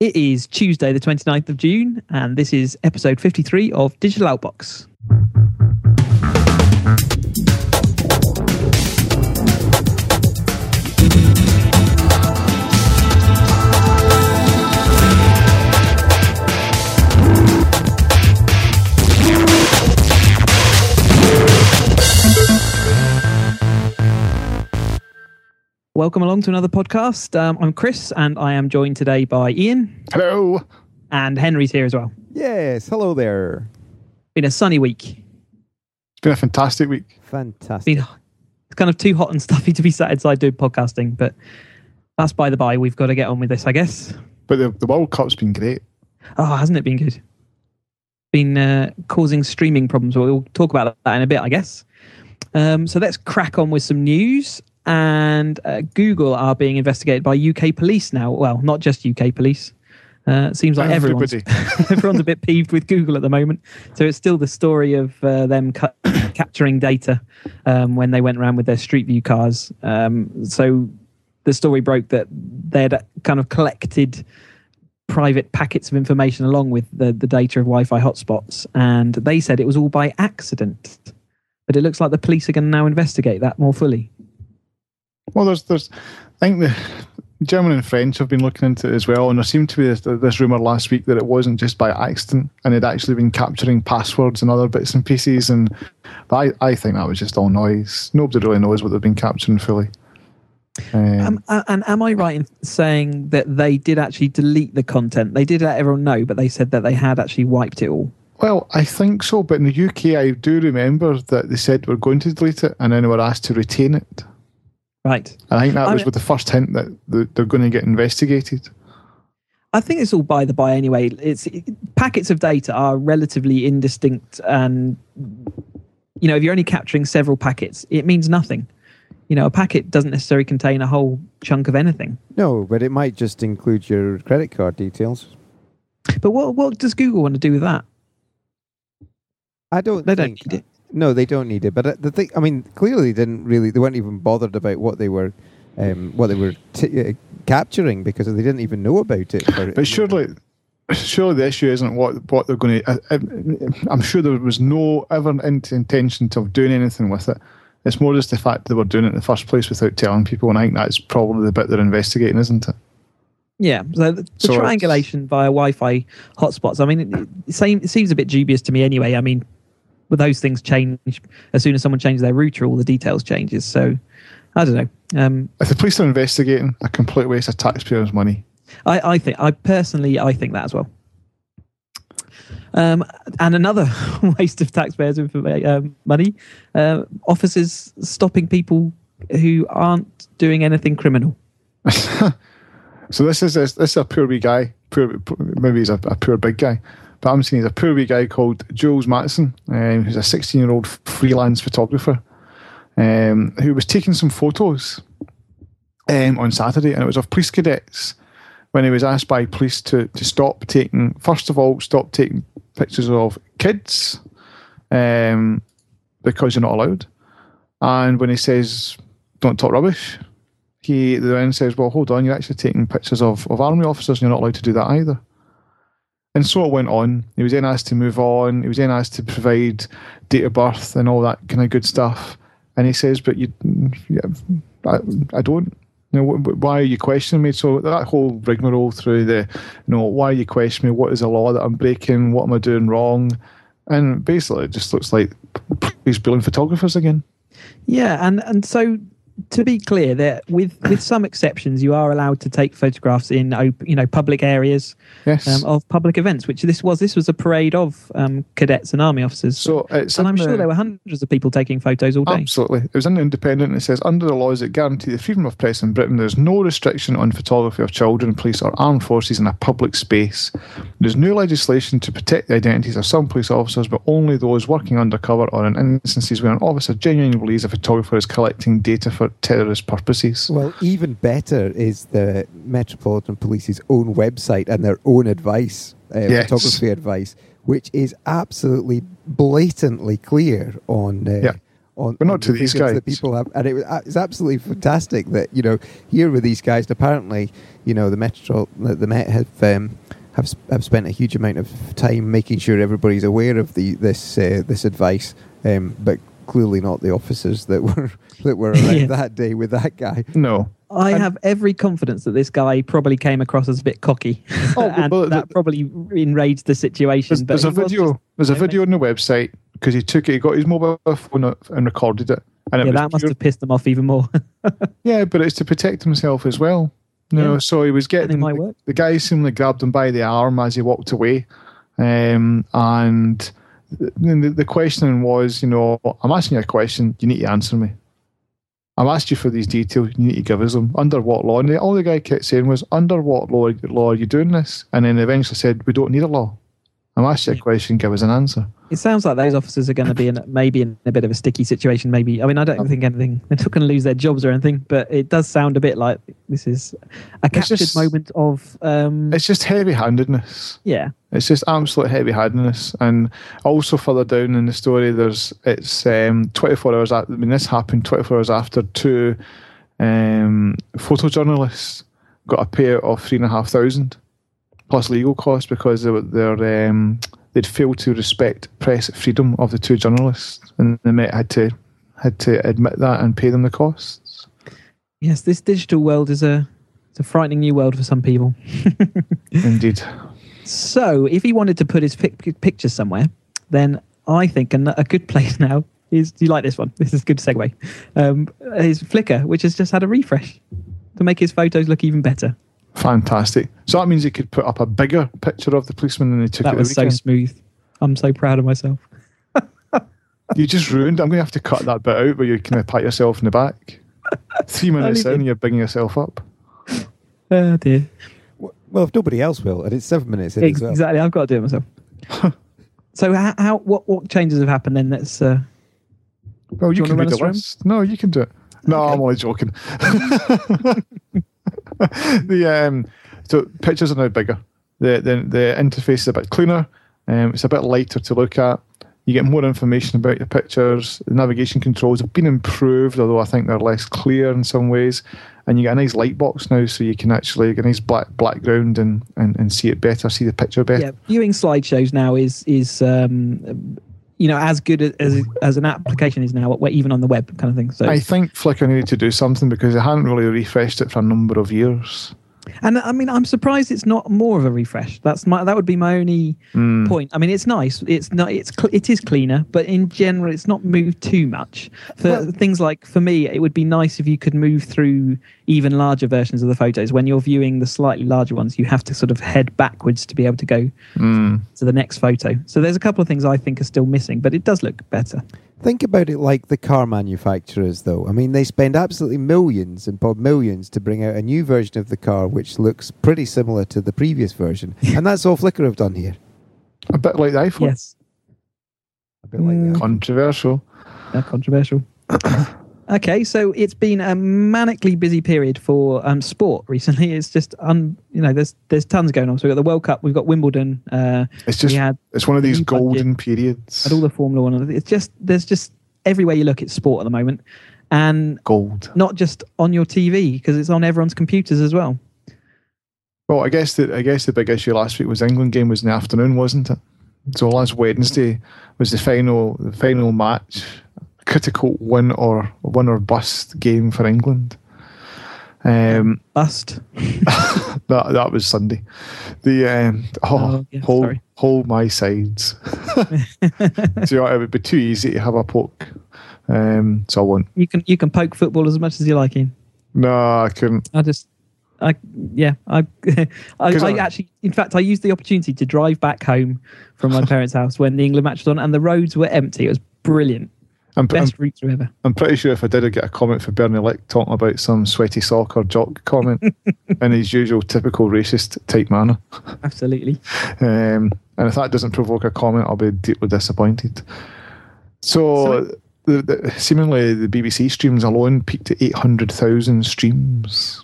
It is Tuesday, the 29th of June, and this is episode 53 of Digital Outbox. Welcome along to another podcast. I'm Chris, and I am joined today by Ian. Hello. And Henry's here as well. Yes, hello there. Been a sunny week. It's been a fantastic week. Fantastic. It's kind of too hot and stuffy to be sat inside doing podcasting, but that's by the by. We've got to get on with this, I guess. But the World Cup's been great. Oh, hasn't it been good? Been causing streaming problems. We'll talk about that in a bit, I guess. So let's crack on with some news. And Google are being investigated by UK police now. Well, not just UK police. It seems like everyone's a bit peeved with Google at the moment. So it's still the story of them capturing data when they went around with their Street View cars. So the story broke that they'd kind of collected private packets of information along with the data of Wi-Fi hotspots. And they said it was all by accident. But it looks like the police are going to now investigate that more fully. Well, I think the German and French have been looking into it as well, and there seemed to be this rumour last week that it wasn't just by accident, and they'd actually been capturing passwords and other bits and pieces, but I think that was just all noise. Nobody really knows what they've been capturing fully. And am I right in saying that they did actually delete the content? They did let everyone know, but they said that they had actually wiped it all. Well, I think so, but in the UK I do remember that they said we're going to delete it, and then they were asked to retain it. Right. And I think that was with the first hint that they're going to get investigated. I think it's all by the by anyway. Packets of data are relatively indistinct, and if you're only capturing several packets, it means nothing. A packet doesn't necessarily contain a whole chunk of anything. No, but it might just include your credit card details. But what does Google want to do with that? They don't need it. No, they don't need it. But the thing, clearly they weren't even bothered about what they were capturing because they didn't even know about it. But surely the issue isn't what they're going to. I'm sure there was no ever intention of doing anything with it. It's more just the fact that they were doing it in the first place without telling people, and I think that's probably the bit they're investigating, isn't it? Yeah, so the triangulation via Wi-Fi hotspots. It seems a bit dubious to me anyway. Well, those things change as soon as someone changes their router, all the details changes. So, I don't know. If the police are investigating, a complete waste of taxpayers' money. I think that as well. And another waste of taxpayers' money. Officers stopping people who aren't doing anything criminal. So this is a poor wee guy. Maybe he's a poor big guy. But I'm saying he's a poor wee guy called Jules Matson, who's a 16-year-old freelance photographer who was taking some photos on Saturday, and it was of police cadets when he was asked by police to stop taking pictures of kids because you're not allowed. And when he says, don't talk rubbish, he then says, well, hold on, you're actually taking pictures of army officers and you're not allowed to do that either. And so it went on. He was then asked to move on. He was then asked to provide date of birth and all that kind of good stuff. And he says, but I don't. Why are you questioning me? So that whole rigmarole through why are you questioning me? What is the law that I'm breaking? What am I doing wrong? And basically it just looks like he's bullying photographers again. Yeah, and so to be clear, that with some exceptions, you are allowed to take photographs in public areas, yes, of public events. Which this was a parade of cadets and army officers. So I'm sure there were hundreds of people taking photos all day. Absolutely, it was in the Independent. And it says under the laws that guarantee the freedom of press in Britain, there's no restriction on photography of children, police, or armed forces in a public space. There's no legislation to protect the identities of some police officers, but only those working undercover or in instances where an officer genuinely believes a photographer is collecting data for terrorist purposes. Well, even better is the Metropolitan Police's own website and their own advice, photography advice, which is absolutely blatantly clear on on, but not on to the these freedoms guys. that people have, and it's absolutely fantastic that here with these guys. And apparently, the Met have spent a huge amount of time making sure everybody's aware of this advice, but clearly not the officers that were around that day with that guy. No. I have every confidence that this guy probably came across as a bit cocky, and that probably enraged the situation. There's a video. There's a video on the website because he got his mobile phone up and recorded it, and that must have pissed him off even more. Yeah, but it's to protect himself as well. So he was getting the guy seemingly grabbed him by the arm as he walked away, and the questioning was, I'm asking you a question, you need to answer me. I've asked you for these details, you need to give us them. Under what law? And all the guy kept saying was, under what law are you doing this? And then eventually said, we don't need a law. I'm asking you a question, give us an answer. It sounds like those officers are going to be maybe in a bit of a sticky situation. Maybe, I mean, I don't think they're not going to lose their jobs or anything, but it does sound a bit like this is a captured moment of. It's just heavy-handedness. Yeah, it's just absolute heavy-handedness, and also further down in the story, it's 24 hours. This happened 24 hours after two photojournalists got a payout of $3,500 plus legal costs because they'd failed to respect press freedom of the two journalists, and the Met had to admit that and pay them the costs. Yes, this digital world is a frightening new world for some people. Indeed. So, if he wanted to put his pictures somewhere, then I think a good place now is. Do you like this one? This is a good segue. Is Flickr, which has just had a refresh to make his photos look even better. Fantastic. So that means you could put up a bigger picture of the policeman than they took that at the was weekend. So smooth. I'm so proud of myself. You just ruined. I'm going to have to cut that bit out where you kind of pat yourself in the back. 3 minutes in, you're bigging yourself up. Oh dear. Well, if nobody else will, and it's 7 minutes in as well. Exactly, I've got to do it myself. So, what changes have happened then? Let's. Well, you can read the list. No, you can do it. No, okay. I'm only joking. So pictures are now bigger. The interface is a bit cleaner. It's a bit lighter to look at. You get more information about your pictures. The navigation controls have been improved, although I think they're less clear in some ways. And you get a nice light box now, so you can actually get a nice black background and see it better, see the picture better. Yeah, viewing slideshows now is as good as an application is now, even on the web kind of thing. So I think Flickr needed to do something because they hadn't really refreshed it for a number of years. And I mean, I'm surprised it's not more of a refresh. That would be my only point. I mean, it's nice. It is cleaner, but in general, it's not moved too much. Things like, for me, it would be nice if you could move through even larger versions of the photos. When you're viewing the slightly larger ones, you have to sort of head backwards to be able to go to the next photo. So there's a couple of things I think are still missing, but it does look better. Think about it like the car manufacturers, though. I mean, they spend absolutely millions upon millions to bring out a new version of the car which looks pretty similar to the previous version. And that's all Flickr have done here. A bit like the iPhone. Yes. A bit like that. Controversial. Controversial. Okay, so it's been a manically busy period for sport recently. It's just there's tons going on. So we've got the World Cup, we've got Wimbledon. It's one of these golden periods. And all the Formula One. There's just everywhere you look, it's sport at the moment, and gold. Not just on your TV because it's on everyone's computers as well. Well, I guess the big issue last week was the England game was in the afternoon, wasn't it? So last Wednesday was the final match. Critical win or bust game for England. Bust. that was Sunday. Hold my sides. So it would be too easy to have a poke. So I won't. You can poke football as much as you like, Ian. No, I couldn't. I actually, in fact, I used the opportunity to drive back home from my parents' house when the England match was on, and the roads were empty. It was brilliant. Best routes ever. I'm pretty sure if I did get a comment for Bernie Lick talking about some sweaty sock or jock comment in his usual typical racist type manner. Absolutely. And if that doesn't provoke a comment, I'll be deeply disappointed. So seemingly the BBC streams alone peaked at 800,000 streams.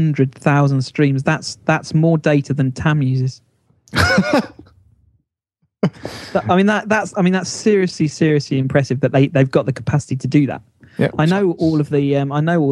800,000 streams. That's more data than Tam uses. That's seriously impressive that they've got the capacity to do that. Yep. I know all of the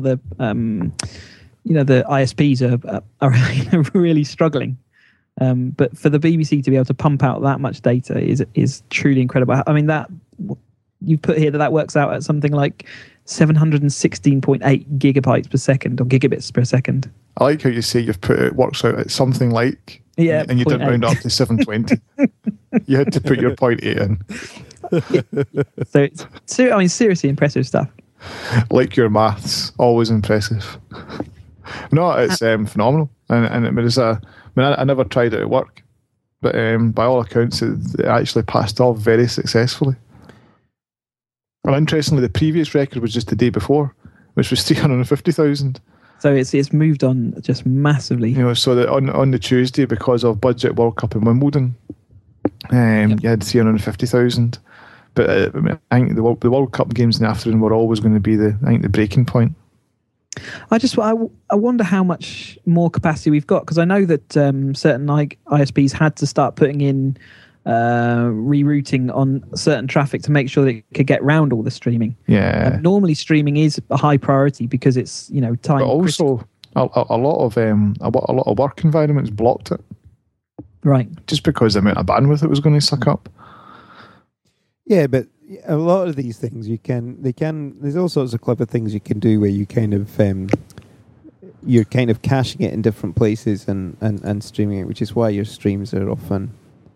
the ISPs are really struggling. But for the BBC to be able to pump out that much data is truly incredible. I mean, that you put here that works out at something like 716.8 gigabytes per second or gigabits per second. I like how you say it works out at something like, and you didn't round up to 720. You had to put your 0.8 in. So seriously impressive stuff. Like your maths, always impressive. No, it's phenomenal, and it is I never tried it at work, but by all accounts, it actually passed off very successfully. And interestingly, the previous record was just the day before, which was 350,000. So it's moved on just massively. So that on the Tuesday, because of budget World Cup in Wimbledon, you had 350,000. But I think the World Cup games in the afternoon were always going to be the breaking point. I wonder how much more capacity we've got, because I know that certain ISPs had to start putting in rerouting on certain traffic to make sure that it could get round all the streaming. Yeah. Normally, streaming is a high priority because it's time. But also, a lot of work environments blocked it. Right. Just because the amount of bandwidth it was going to suck up. Yeah, but a lot of these things there's all sorts of clever things you can do where you kind of you're kind of caching it in different places and streaming it, which is why your streams are often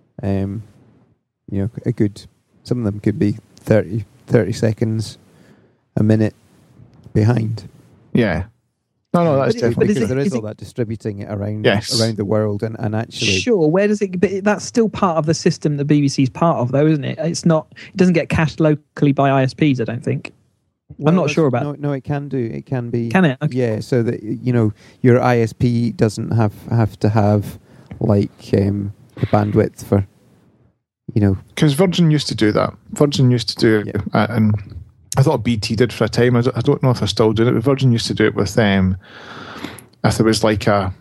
a good, some of them could be 30 seconds, a minute behind. Yeah. No, that's definitely because there is all that distributing it around the world and actually. Sure, where does it? But that's still part of the system the BBC's part of, though, isn't it? It's not. It doesn't get cached locally by ISPs, I don't think. I'm not sure about. No, it can do. It can be. Can it? Okay. Yeah, so that your ISP doesn't have to have the bandwidth for. Because Virgin used to do that. Virgin used to do it, and I thought BT did for a time. I don't know if they're still doing it, but Virgin used to do it with if there was like an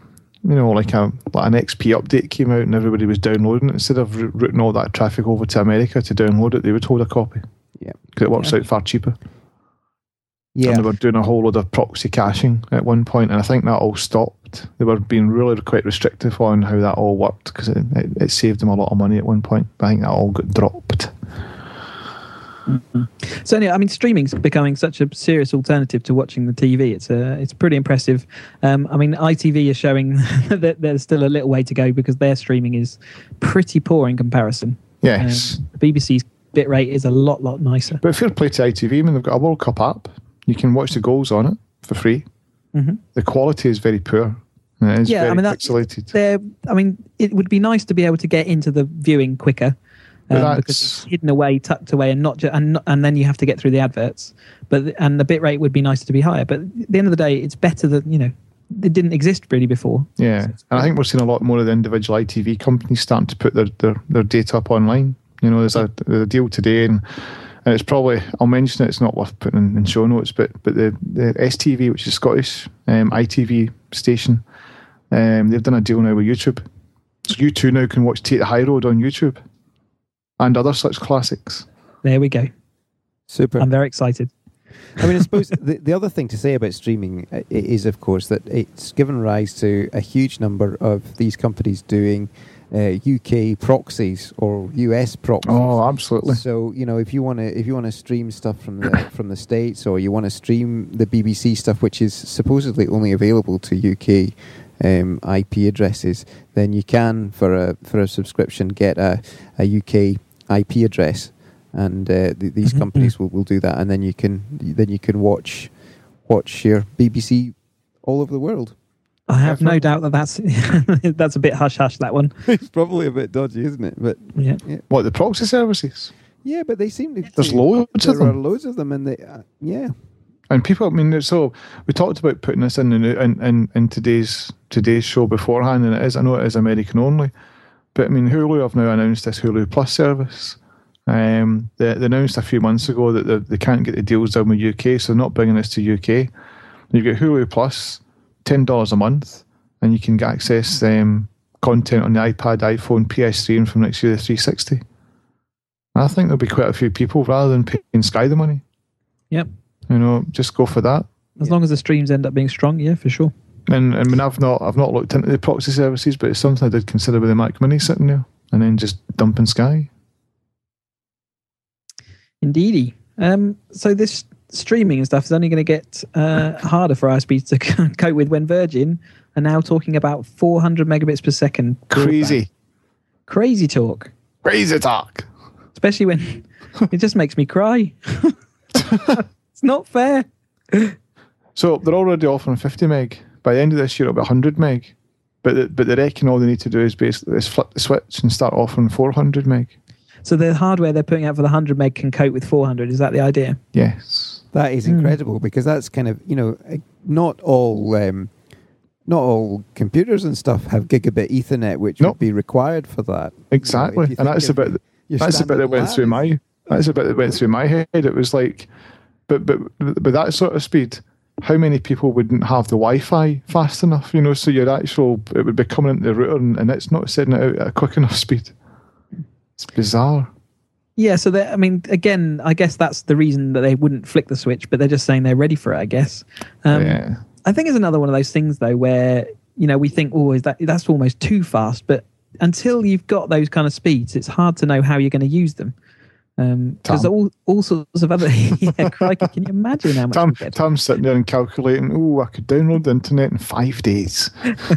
XP update came out and everybody was downloading it, instead of routing all that traffic over to America to download it, they would hold a copy. Yeah, because it works out far cheaper. Yeah, and they were doing a whole load of proxy caching at one point, and I think that all stopped. They were being really quite restrictive on how that all worked because it saved them a lot of money at one point. But I think that all got dropped. Mm-hmm. So anyway, I mean, streaming's becoming such a serious alternative to watching the TV. It's pretty impressive. I mean, ITV is showing that there's still a little way to go because their streaming is pretty poor in comparison. Yes, the BBC's bitrate is a lot nicer. But fair play to ITV. I mean, they've got a World Cup app. You can watch the goals on it for free. Mm-hmm. The quality is very poor. And it is very pixelated. I mean, it would be nice to be able to get into the viewing quicker. Because it's hidden away, tucked away, and and then you have to get through the adverts. And the bit rate would be nice to be higher. But at the end of the day, it's better that it didn't exist really before. Yeah, and I think we're seeing a lot more of the individual ITV companies starting to put their data up online. There's a deal today, and it's probably, I'll mention it. It's not worth putting in show notes, but the STV, which is Scottish ITV station, they've done a deal now with YouTube, so you too now can watch Take the High Road on YouTube. And other such classics. There we go. Super. I'm very excited. I mean, I suppose the other thing to say about streaming is, of course, that it's given rise to a huge number of these companies doing UK proxies or US proxies. Oh, absolutely. So if you want to stream stuff from the States, or you want to stream the BBC stuff, which is supposedly only available to UK IP addresses, then you can for a subscription get a UK IP address, and these companies will do that, and then you can watch your BBC all over the world. I have no doubt that's that's a bit hush hush, that one. It's probably a bit dodgy, isn't it? But yeah. What, the proxy services? Yeah, but they seem to. There's loads of them. There are loads of them, and they And people, I mean, so we talked about putting this in today's show beforehand, and I know it is American only, but I mean, Hulu have now announced this Hulu Plus service. They announced a few months ago that they can't get the deals done with UK, so they're not bringing this to UK. You've got Hulu Plus, $10 a month, and you can get access content on the iPad, iPhone, PS3, and from next year the 360. I think there'll be quite a few people rather than paying Sky the money. Yep. Just go for that. As long as the streams end up being strong, yeah, for sure. And I mean, I've not looked into the proxy services, but it's something I did consider with the Mac Mini sitting there, and then just dumping Sky. Indeedy. So this streaming and stuff is only going to get harder for ISPs to cope with when Virgin are now talking about 400 megabits per second. Crazy talk. Crazy talk. Especially when it just makes me cry. It's not fair. So they're already offering 50 meg. By the end of this year, it'll be 100 meg. But they reckon all they need to do is basically flip the switch and start offering 400 meg. So the hardware they're putting out for the 100 meg can cope with 400. Is that the idea? Yes. That is incredible because that's kind of, not all computers and stuff have gigabit Ethernet, which would be required for that. Exactly. And that's a bit that went through my head. It was like, but that sort of speed, how many people wouldn't have the Wi-Fi fast enough? So it would be coming into the router and it's not sending it out at a quick enough speed. It's bizarre. Yeah, so again, I guess that's the reason that they wouldn't flick the switch, but they're just saying they're ready for it, I guess. Yeah. I think it's another one of those things, though, where, we think, that's almost too fast, but until you've got those kind of speeds, it's hard to know how you're going to use them. Because all sorts of other... yeah, crikey, can you imagine how much... Tom's sitting there and calculating, I could download the internet in 5 days.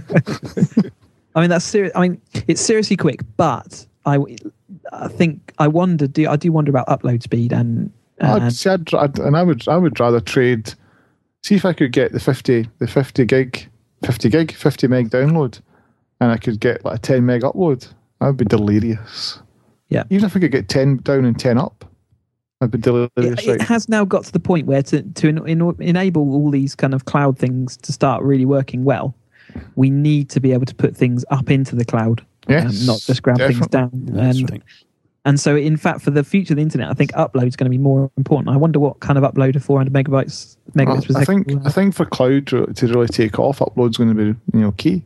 I mean, that's serious. I mean, it's seriously quick, but I think I do wonder about upload speed and I would rather trade. See if I could get the 50 meg download, and I could get like a 10 meg upload. That would be delirious. Yeah. Even if I could get 10 down and 10 up, I'd be delirious. It has now got to the point where to enable all these kind of cloud things to start really working well, we need to be able to put things up into the cloud. Yes, not just grab things down. And so, in fact, for the future of the internet, I think upload is going to be more important. I wonder what kind of upload of 400 megabits per second. I think for cloud to really take off, upload's going to be key.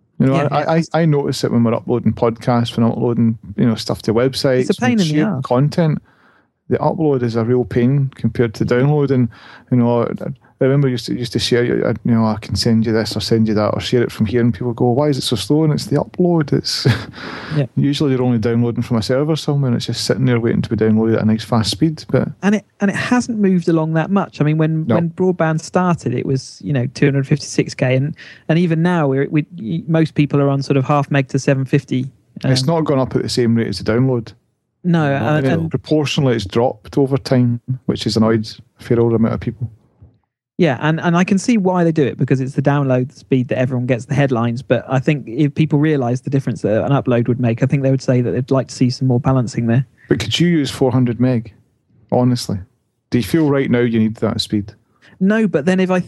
I notice it when we're uploading podcasts, when I'm uploading stuff to websites. It's a pain in the ass. Content. The upload is a real pain compared to download, and I remember used to share, I can send you this or send you that or share it from here, and people go, why is it so slow? And it's the upload. It's usually you're only downloading from a server somewhere and it's just sitting there waiting to be downloaded at a nice fast speed. And it hasn't moved along that much. I mean, when broadband started, it was 256k, and even now most people are on sort of half meg to 750. It's not gone up at the same rate as the download. No, and proportionally it's dropped over time, which has annoyed a fair old amount of people. Yeah, and I can see why they do it, because it's the download speed that everyone gets the headlines. But I think if people realise the difference that an upload would make, I think they would say that they'd like to see some more balancing there. But could you use 400 meg? Honestly, do you feel right now you need that speed? No, but then if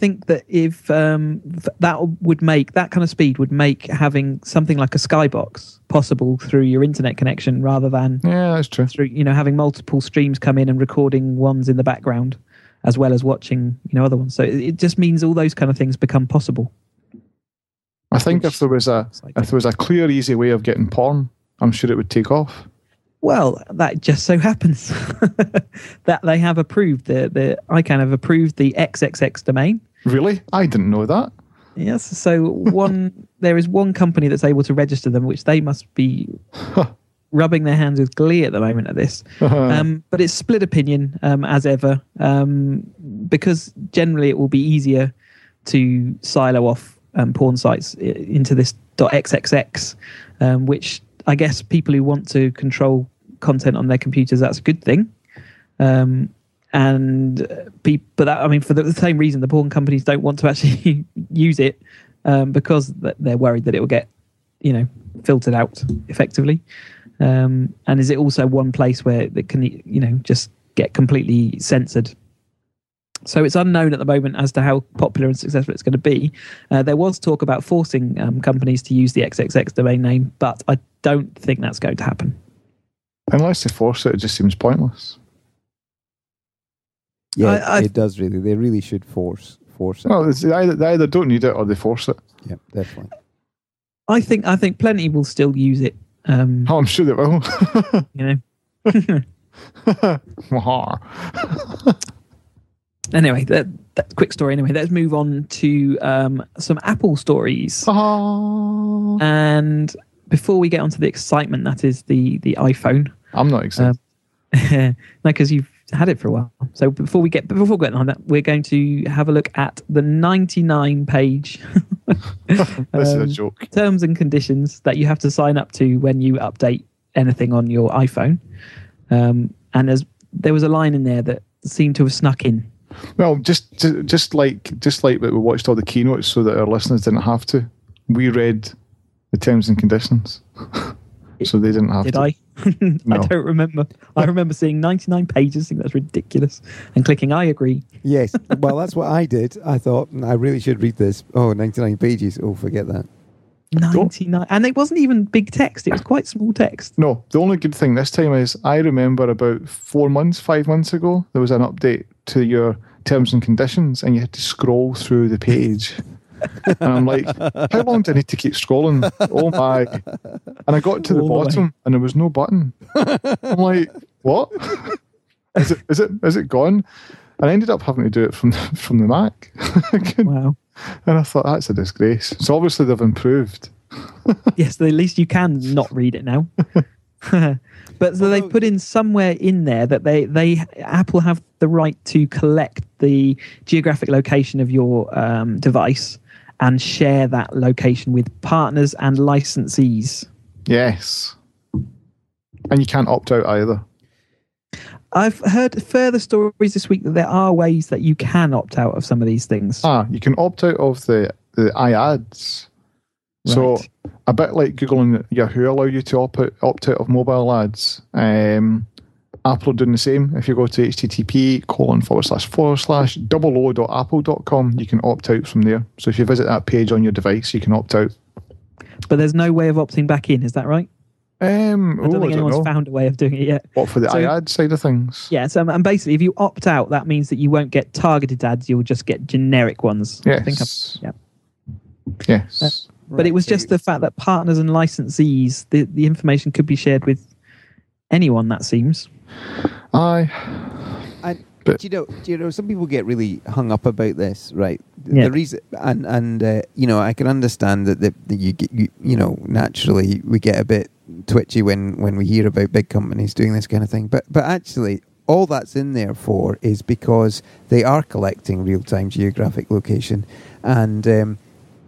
that would make that kind of speed would make having something like a Skybox possible through your internet connection rather than that's true. Through having multiple streams come in and recording ones in the background, as well as watching, other ones. So it just means all those kind of things become possible. I think if there was a clear, easy way of getting porn, I'm sure it would take off. Well, that just so happens that they have approved the ICANN have approved the XXX domain. Really? I didn't know that. Yes. So there is one company that's able to register them, which they must be rubbing their hands with glee at the moment at this. But it's split opinion, as ever, because generally it will be easier to silo off porn sites into this .xxx, which I guess people who want to control content on their computers, that's a good thing. For the same reason, the porn companies don't want to actually use it, because they're worried that it will get, filtered out effectively. And is it also one place where it can, just get completely censored? So it's unknown at the moment as to how popular and successful it's going to be. There was talk about forcing companies to use the XXX domain name, but I don't think that's going to happen. Unless they force it, it just seems pointless. Yeah, it does really. They really should force it. Well, they either don't need it or they force it. Yeah, definitely. I think plenty will still use it. I'm sure they will. Anyway, that's quick story. Anyway, let's move on to some Apple stories. And before we get onto the excitement that is the iPhone, I'm not excited. No, because you've had it for a while. So before we get on that, we're going to have a look at the 99-page This is a joke. terms and conditions that you have to sign up to when you update anything on your iPhone. And there was a line in there that seemed to have snuck in. Well, just like that we watched all the keynotes so that our listeners didn't have to. We read the terms and conditions, so they didn't have to. Did I? No. I don't remember. I remember seeing 99 pages. I think that's ridiculous. And clicking I agree. Yes. Well, that's what I did. I thought, I really should read this. Oh, 99 pages. Oh, forget that. 99. And it wasn't even big text. It was quite small text. No, the only good thing this time is I remember about 5 months ago, there was an update to your terms and conditions and you had to scroll through the page. And I'm like, how long do I need to keep scrolling? Oh my. And I got to the bottom and there was no button. I'm like, what? Is it gone? And I ended up having to do it from the Mac. Wow. And I thought, that's a disgrace. So obviously they've improved. Yes, at least you can not read it now. But so they've put in somewhere in there that Apple have the right to collect the geographic location of your device and share that location with partners and licensees. Yes. And you can't opt out either. I've heard further stories this week that there are ways that you can opt out of some of these things. You can opt out of the iAds. Right. So a bit like Google and Yahoo allow you to opt out of mobile ads. Apple are doing the same. If you go to http://www.apple.com, you can opt out from there. So if you visit that page on your device, you can opt out. But there's no way of opting back in, is that right? I don't think anyone's found a way of doing it yet. What, for the iAd side of things? Yeah, so and basically if you opt out, that means that you won't get targeted ads, you'll just get generic ones. Yes. Yes. But it was just the fact that partners and licensees, the information could be shared with anyone, that seems. But you know, some people get really hung up about this, right? Yeah. The reason, and I can understand that you naturally we get a bit twitchy when we hear about big companies doing this kind of thing. But actually, all that's in there for is because they are collecting real-time geographic location, and they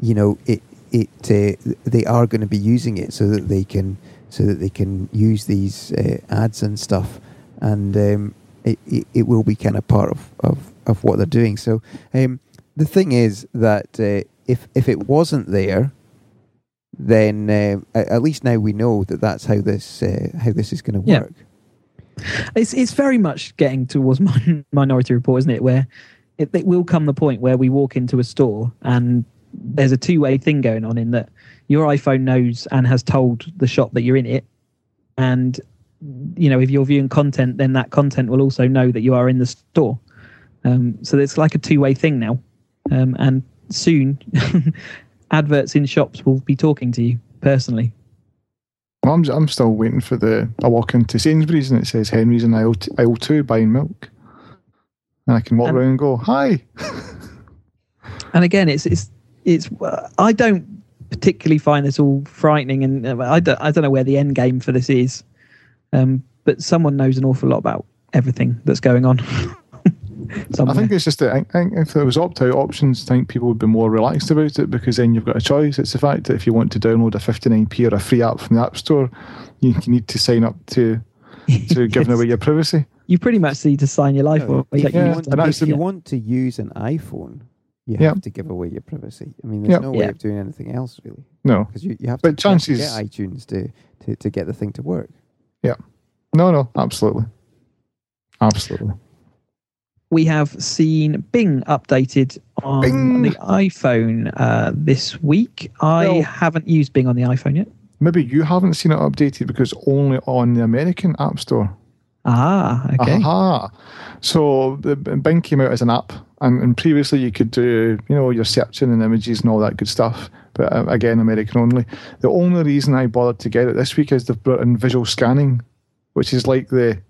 are going to be using it so that they can use these ads and stuff, and it will be kind of part of what they're doing. So the thing is that if it wasn't there, then at least now we know that that's how this is going to work. It's very much getting towards Minority Report, isn't it? Where it will come the point where we walk into a store and there's a two-way thing going on in that your iPhone knows and has told the shop that you're in it, and if you're viewing content, then that content will also know that you are in the store. So it's like a two-way thing now, and soon adverts in shops will be talking to you personally. Well, I'm still waiting for I walk into Sainsbury's and it says Henry's in aisle 2 buying milk, and I can walk around and go, hi. And again, it's I don't particularly find this all frightening, and I don't know where the end game for this is. But someone knows an awful lot about everything that's going on. I think it's just that I think if there was opt-out options, I think people would be more relaxed about it, because then you've got a choice. It's the fact that if you want to download a 59p or a free app from the App Store, you need to sign up to giving away your privacy. You pretty much need to sign your life away. If you want to use an iPhone, you have to give away your privacy. I mean, there's no way of doing anything else, really. No. Because you have to get iTunes to get the thing to work. Yeah. No, absolutely. Absolutely. We have seen Bing updated on the iPhone this week. I haven't used Bing on the iPhone yet. Maybe you haven't seen it updated because only on the American App Store. Ah, okay. Aha. So Bing came out as an app, and previously you could do, your searching and images and all that good stuff. But again, American only. The only reason I bothered to get it this week is they've brought in visual scanning, which is like the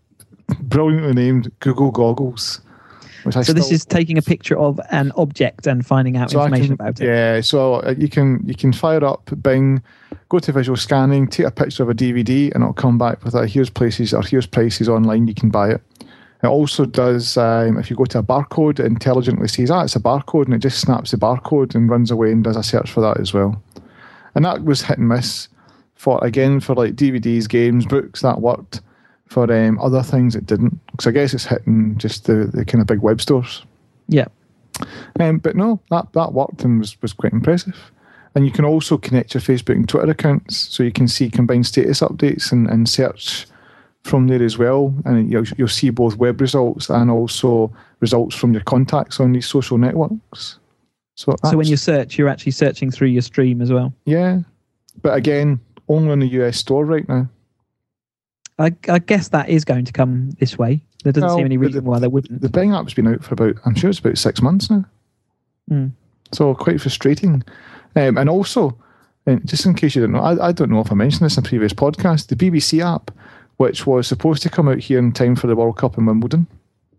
brilliantly named Google Goggles. So this is taking a picture of an object and finding out information about it. Yeah, so you can fire up Bing, go to visual scanning, take a picture of a DVD, and it'll come back with here's places or here's prices online, you can buy it. It also does, if you go to a barcode, it intelligently says, it's a barcode, and it just snaps the barcode and runs away and does a search for that as well. And that was hit and miss for like DVDs, games, books, that worked. For other things, it didn't. Because I guess it's hitting just the kind of big web stores. Yeah. But no, that worked and was quite impressive. And you can also connect your Facebook and Twitter accounts, so you can see combined status updates and search from there as well. And you'll see both web results and also results from your contacts on these social networks. So when you search, you're actually searching through your stream as well. Yeah. But again, only in the US store right now. I guess that is going to come this way. There doesn't seem any reason why they wouldn't. The Bing app's been out for I'm sure it's about 6 months now. Mm. So quite frustrating. And also, just in case you didn't know, I don't know if I mentioned this in a previous podcast, the BBC app, which was supposed to come out here in time for the World Cup in Wimbledon.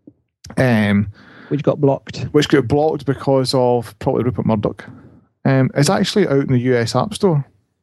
Which got blocked. Which got blocked because of probably Rupert Murdoch. It's actually out in the US App Store.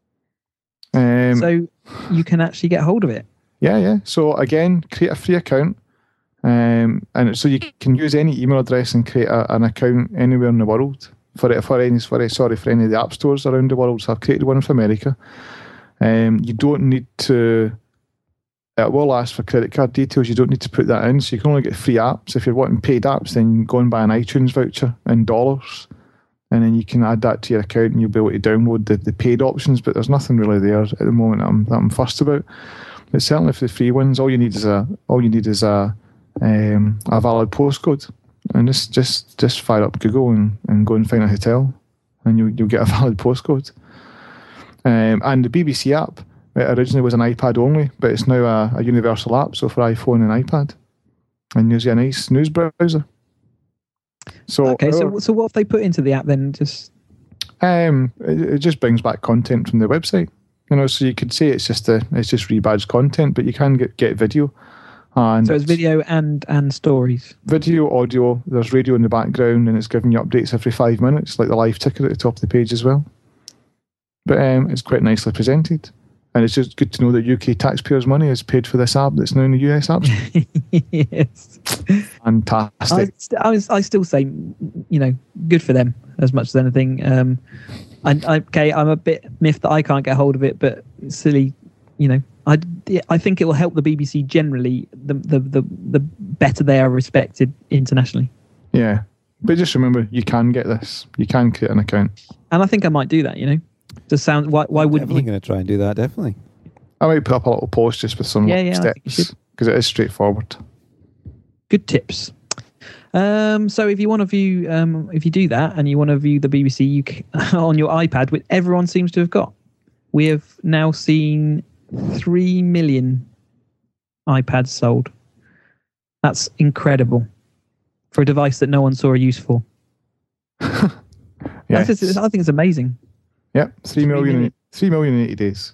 So you can actually get hold of it. Yeah. So again, create a free account, and so you can use any email address and create an account anywhere in the world for any of the app stores around the world. So I've created one for America. You don't need to. It will ask for credit card details. You don't need to put that in, so you can only get free apps. If you're wanting paid apps, then you can go and buy an iTunes voucher in dollars, and then you can add that to your account, and you'll be able to download the paid options. But there's nothing really there at the moment that I'm fussed about. But certainly for the free ones, all you need is a valid postcode, and just fire up Google and go and find a hotel, and you'll get a valid postcode. And the BBC app, it originally was an iPad only, but it's now a universal app, so for iPhone and iPad, and gives you a nice news browser. So okay, so what have they put into the app then? Just it just brings back content from the website. So you could say it's just rebadged content, but you can get video. And so it's video and stories. Video, audio, there's radio in the background, and it's giving you updates every 5 minutes, like the live ticker at the top of the page as well. But it's quite nicely presented. And it's just good to know that UK taxpayers' money is paid for this app that's now in the US App Store. Yes. Fantastic. I still say, good for them as much as anything. I'm a bit miffed that I can't get hold of it, but it's silly, I think it will help the BBC generally. The better they are respected internationally. Yeah, but just remember, you can get this. You can create an account, and I think I might do that. Just sound. Why wouldn't you? I'm going to try and do that. Definitely. I might put up a little post just with some steps because it is straightforward. Good tips. So if you want to view, if you do that and you want to view the BBC on your iPad, which everyone seems to have got, we have now seen 3 million iPads sold. That's incredible for a device that no one saw a use for. Yes. I think it's amazing. Yep, 3 million in 80 days.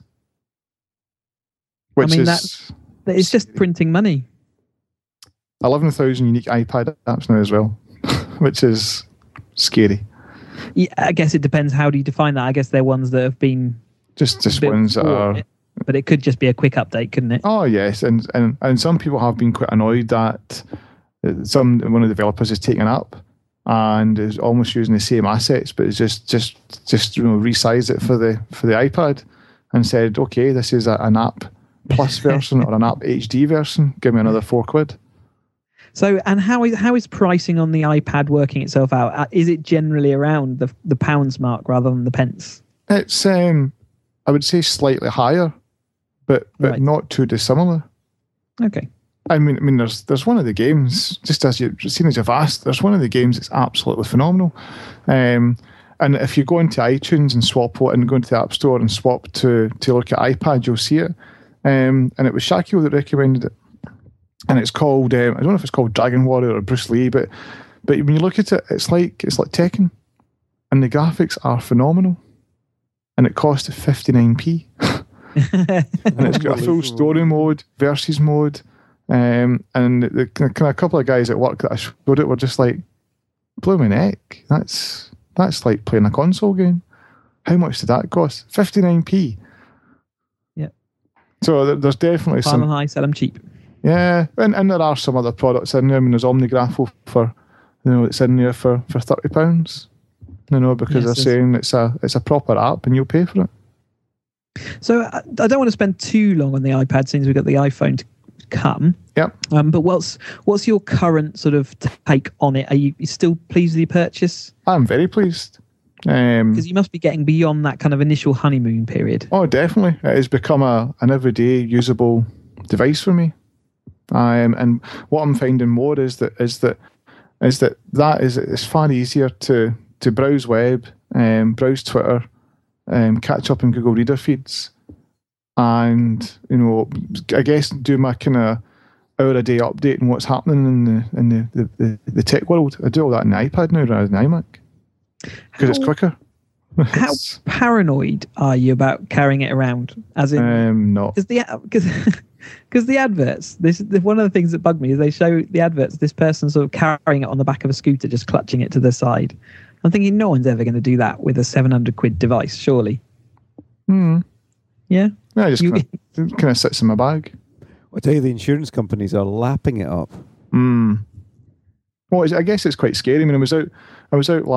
Which it's just printing money. 11,000 unique iPad apps now as well, which is scary. Yeah, I guess it depends. How do you define that? I guess they're ones that have been just ones that are. But it could just be a quick update, couldn't it? Oh yes, and some people have been quite annoyed that one of the developers is taking up and is almost using the same assets, but it's just resized it for the iPad and said, okay, this is an app plus version or an app HD version. Give me another £4. So, and how is pricing on the iPad working itself out? Is it generally around the pounds mark rather than the pence? It's I would say slightly higher, but right. Not too dissimilar. Okay. I mean, there's one of the games, just as you've asked, there's one of the games that's absolutely phenomenal. And if you go into iTunes and swap it and go into the App Store and swap to look at iPad, you'll see it. And it was Shakio that recommended it. And it's called, I don't know if it's called Dragon Warrior or Bruce Lee, but when you look at it, it's like Tekken. And the graphics are phenomenal. And it cost 59p. And it's got a full story mode, versus mode, And the kind of couple of guys at work that I showed it were just like, blew my neck. That's like playing a console game. How much did that cost? 59p. Yeah. So there's definitely Buy some. them high, sell them cheap. Yeah, and there are some other products in there. I mean, there's Omnigraph for, it's in there for £30. Because Yes, they're saying it's a proper app and you'll pay for it. So I don't want to spend too long on the iPad since we've got the iPhone to come. Yep. But what's your current sort of take on it? Are you still pleased with your purchase? I'm very pleased. Because you must be getting beyond that kind of initial honeymoon period. Oh, definitely. It has become an everyday usable device for me. And what I'm finding more is that it's far easier to browse web, browse Twitter, catch up in Google Reader feeds, and I guess do my kind of hour a day update on what's happening in the tech world. I do all that on the iPad now rather than iMac because it's quicker. How paranoid are you about carrying it around? As in, no, because the adverts. One of the things that bug me is they show the adverts. This person sort of carrying it on the back of a scooter, just clutching it to the side. I'm thinking no one's ever going to do that with a £700 device, surely. Yeah. Yeah, just kind of sits in my bag. I tell you, the insurance companies are lapping it up. Well, I guess it's quite scary. I mean, I was out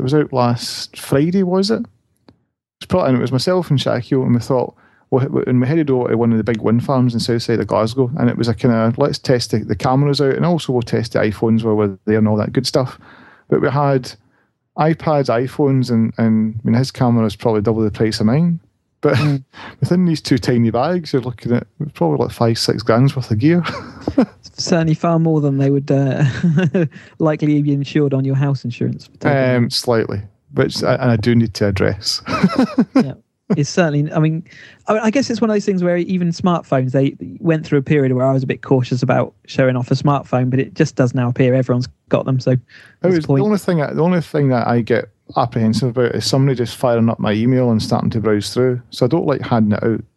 last Friday, was it? And it was myself and Shaquille, and we thought, and we headed over to one of the big wind farms in south side of Glasgow, and it was a kind of, let's test the cameras out, and also we'll test the iPhones while we're there and all that good stuff. But we had iPads, iPhones, and I mean, his camera is probably double the price of mine. But within these two tiny bags, you're looking at probably like $5-6 grand's worth of gear. Certainly far more than they would likely be insured on your house insurance. Slightly, and I do need to address. Yeah. It's certainly, I guess it's one of those things where even smartphones, they went through a period where I was a bit cautious about showing off a smartphone, but it just does now appear everyone's got them. So the only thing that I get apprehensive about is somebody just firing up my email and starting to browse through. So I don't like handing it out.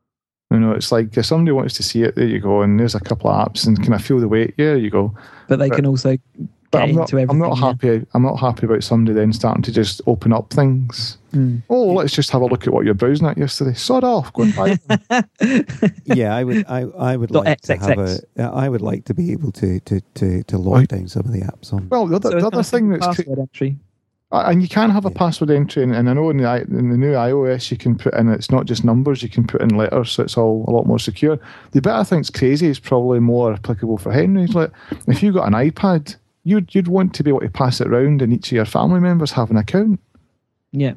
It's like if somebody wants to see it, there you go, and there's a couple of apps, and can I feel the weight? Yeah, there you go. But they can also get into everything. I'm not happy about somebody then starting to just open up things. Oh, let's just have a look at what you're browsing at yesterday. Sod off, go and buy it. Yeah, I would like to have I would like to be able to lock down some of the apps on. Well, the other thing that's password entry. And you can have a password entry, and I know in the new iOS you can put in, it's not just numbers, you can put in letters, so it's all a lot more secure. The bit I think's crazy is probably more applicable for Henry. Like, if you got an iPad, you'd want to be able to pass it around, and each of your family members have an account. Yeah.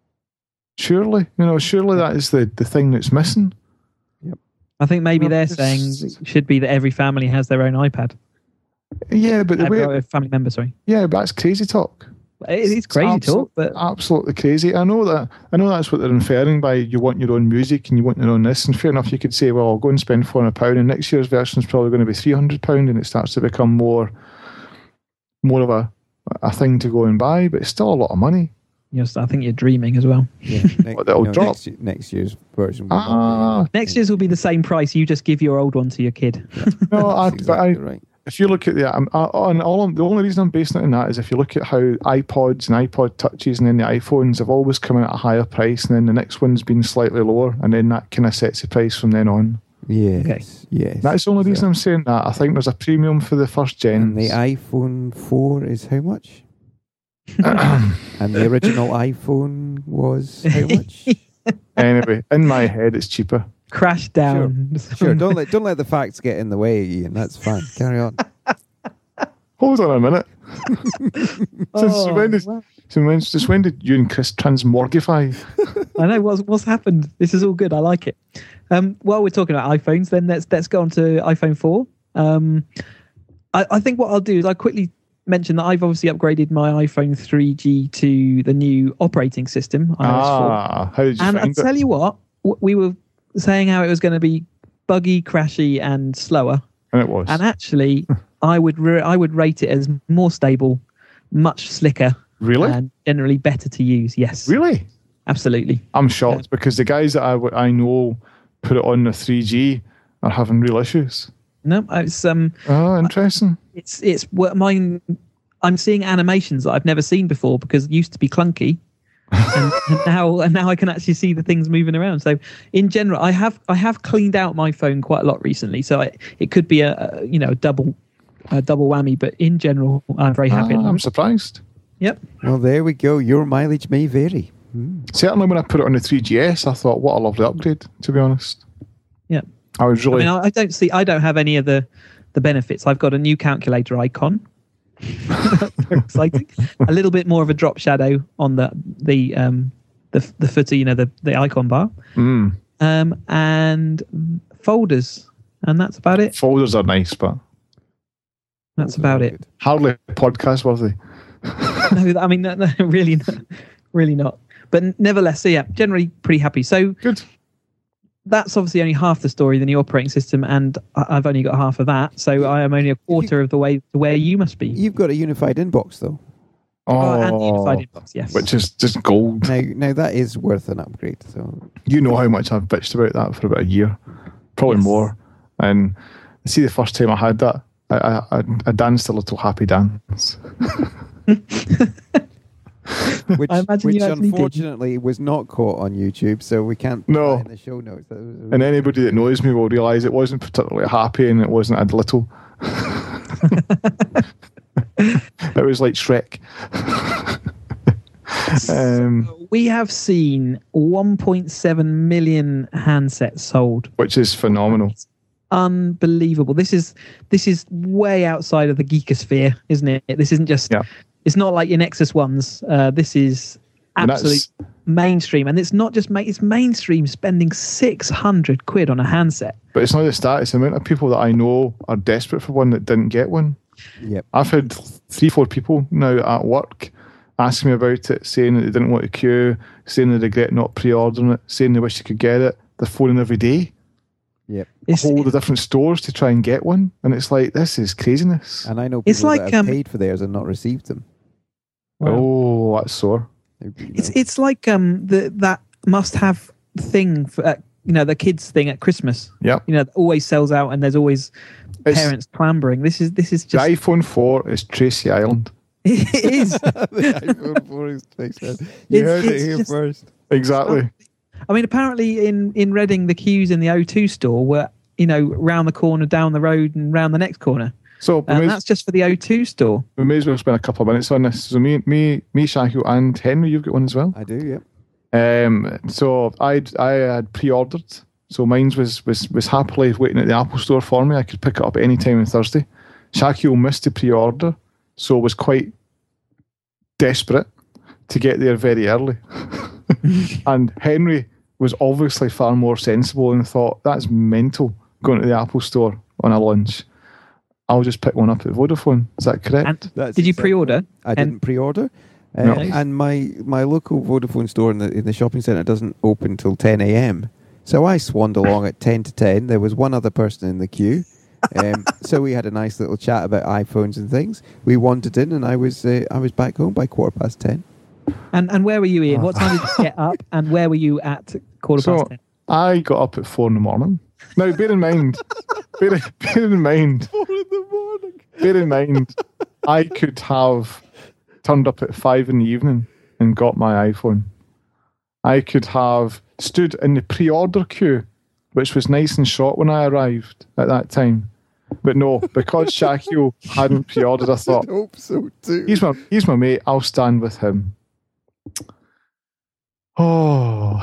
Surely that is the thing that's missing. Yep. I think maybe they're saying it should be that every family has their own iPad. Yeah, but family member, sorry. Yeah, but that's crazy talk. It's crazy talk, but absolutely crazy. I know that's what they're inferring by you want your own music and you want your own this. And fair enough, you could say, well, I'll go and spend £400, and next year's version is probably going to be £300, and it starts to become more of a thing to go and buy. But it's still a lot of money. Yes, I think you're dreaming as well. Yeah, it'll drop. Next year's version. Next year's will be the same price. You just give your old one to your kid. No, exactly right. If you look at the only reason I'm basing it on that is if you look at how iPods and iPod Touches and then the iPhones have always come in at a higher price, and then the next one's been slightly lower, and then that kind of sets the price from then on. Yes, okay. Yes. That's the only reason I'm saying that. I think there's a premium for the first gen. And the iPhone 4 is how much? And the original iPhone was how much? Anyway, in my head, it's cheaper. Crash down. Sure. Don't let the facts get in the way, Ian. That's fine. Carry on. Hold on a minute. Since when did you and Chris transmorgify? I know what's happened. This is all good. I like it. While we're talking about iPhones, then let's go on to iPhone 4. I think what I'll do is I'll quickly mention that I've obviously upgraded my iPhone 3G to the new operating system, iOS 4. How did you find it? And I'll tell you what, we were saying how it was going to be buggy, crashy, and slower. And it was. And actually, I would rate it as more stable, much slicker. Really? And generally better to use. Yes. Really? Absolutely. I'm shocked because the guys that I know put it on the 3G are having real issues. No, it's Oh, interesting. it's what mine. I'm seeing animations that I've never seen before because it used to be clunky, and now I can actually see the things moving around. So in general, I have cleaned out my phone quite a lot recently. So it could be a double whammy. But in general, I'm very happy. I'm surprised. Yep. Well, there we go. Your mileage may vary. Certainly, when I put it on the 3GS, I thought, what a lovely upgrade. To be honest. Yeah. I was really. I don't have any of the benefits. I've got a new calculator icon. Exciting. A little bit more of a drop shadow on the footer, the icon bar. And folders, and that's about it. Folders are nice, but that's about it. Hardly podcast worthy. No, I mean, no, really not. But nevertheless, so yeah, generally pretty happy. So good. That's obviously only half the story, the new operating system, and I've only got half of that. So I am only a quarter of the way to where you must be. You've got a unified inbox, though. And the unified inbox, yes. Which is just gold. Now that is worth an upgrade. So you know how much I've bitched about that for about a year, probably more. And see, the first time I had that, I danced a little happy dance. which unfortunately was not caught on YouTube, so we can't put that in the show notes. And anybody that knows me will realise it wasn't particularly happy and it wasn't a little. It was like Shrek. We have seen 1.7 million handsets sold, which is phenomenal. It's unbelievable. This is way outside of the geekosphere, isn't it? This isn't just. Yeah. It's not like your Nexus ones. This is absolute mainstream, and it's not just it's mainstream. Spending £600 on a handset. But it's not just that; it's the amount of people that I know are desperate for one that didn't get one. Yep. I've had 3-4 people now at work asking me about it, saying that they didn't want to queue, saying they regret not pre-ordering it, saying they wish they could get it. They're phoning every day. Yep. All the different stores to try and get one, and it's like, this is craziness. And I know people that have paid for theirs and not received them. Wow. Oh, that's sore. It's like that must-have thing for the kids thing at Christmas. Yeah. Always sells out, and there's always parents clambering. This is just the iPhone 4 is Tracy Island. It is. The iPhone 4 is Tracy Island. You heard it here first. Exactly. I mean, apparently in Reading, the queues in the O2 store were round the corner, down the road, and round the next corner. So that's just for the O2 store. We may as well spend a couple of minutes on this. So me, Shahil, and Henry, you've got one as well. I do, yeah. So I had pre-ordered. So mine was happily waiting at the Apple store for me. I could pick it up at any time on Thursday. Shahil missed the pre-order, so was quite desperate to get there very early. And Henry was obviously far more sensible and thought, that's mental, going to the Apple store on a lunch. I'll just pick one up at Vodafone. Is that correct? Did you pre-order? I didn't pre-order. No. And my local Vodafone store in the shopping centre doesn't open till 10 a.m. So I swanned along at 10 to 10. There was one other person in the queue. So we had a nice little chat about iPhones and things. We wandered in, and I was back home by 10:15. And where were you, Ian? What time did you get up? And where were you at 10:15? I got up at 4 a.m. Now, bear in mind, 4 in the morning. I could have turned up at 5 p.m. and got my iPhone. I could have stood in the pre-order queue, which was nice and short when I arrived at that time. But no, because Shahil hadn't pre-ordered, I thought, I hope so too. He's my mate, I'll stand with him. Oh.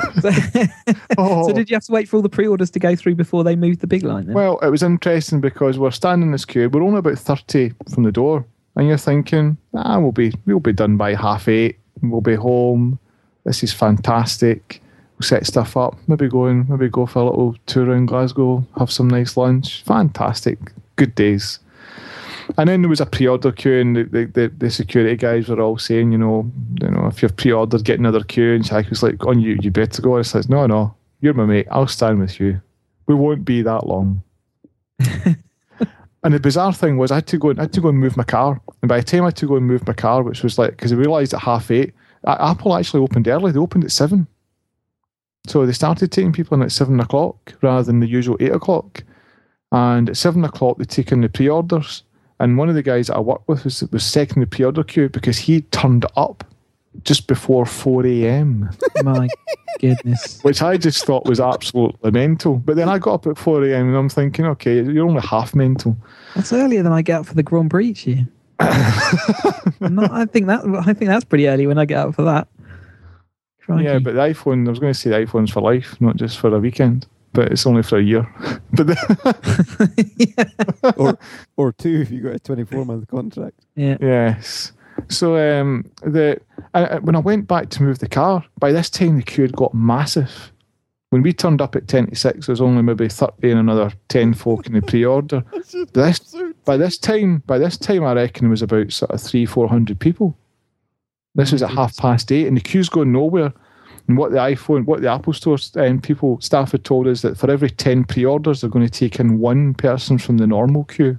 So did you have to wait for all the pre-orders to go through before they moved the big line then? Well, it was interesting because we're standing in this queue. We're only about 30 from the door. And you're thinking, we'll be done by 8:30. We'll be home. This is fantastic. We'll set stuff up. Maybe go for a little tour around Glasgow. Have some nice lunch. Fantastic. Good days. And then there was a pre-order queue, and the security guys were all saying, if you've pre-ordered, get another queue. And Shaq was like, "On you better go." And I said, "No, you're my mate. I'll stand with you. We won't be that long." And the bizarre thing was, I had to go and move my car. And by the time I had to go and move my car, which was like, because I realised at 8:30, Apple actually opened early. They opened at 7. So they started taking people in at 7 o'clock rather than the usual 8 o'clock. And at 7 o'clock, they take in the pre-orders. And one of the guys that I work with was second the pre-order queue because he turned up just before 4 a.m. My goodness. Which I just thought was absolutely mental. But then I got up at 4 a.m. and I'm thinking, okay, you're only half mental. That's earlier than I get up for the Grand Prix each year. I think that's pretty early when I get up for that. Crikey. Yeah, but the iPhone, I was going to say the iPhone's for life, not just for a weekend. But it's only for a year. or 2 if you got a 24-month contract. Yeah. Yes. So when I went back to move the car, by this time the queue had got massive. When we turned up at 10 to 6, there was only maybe 30 and another 10 folk in the pre-order. By this time, I reckon there was about sort of 300-400 people. This was at 8:30, and the queue's going nowhere. And what the Apple Store staff had told us that for every 10 pre-orders, they're going to take in one person from the normal queue.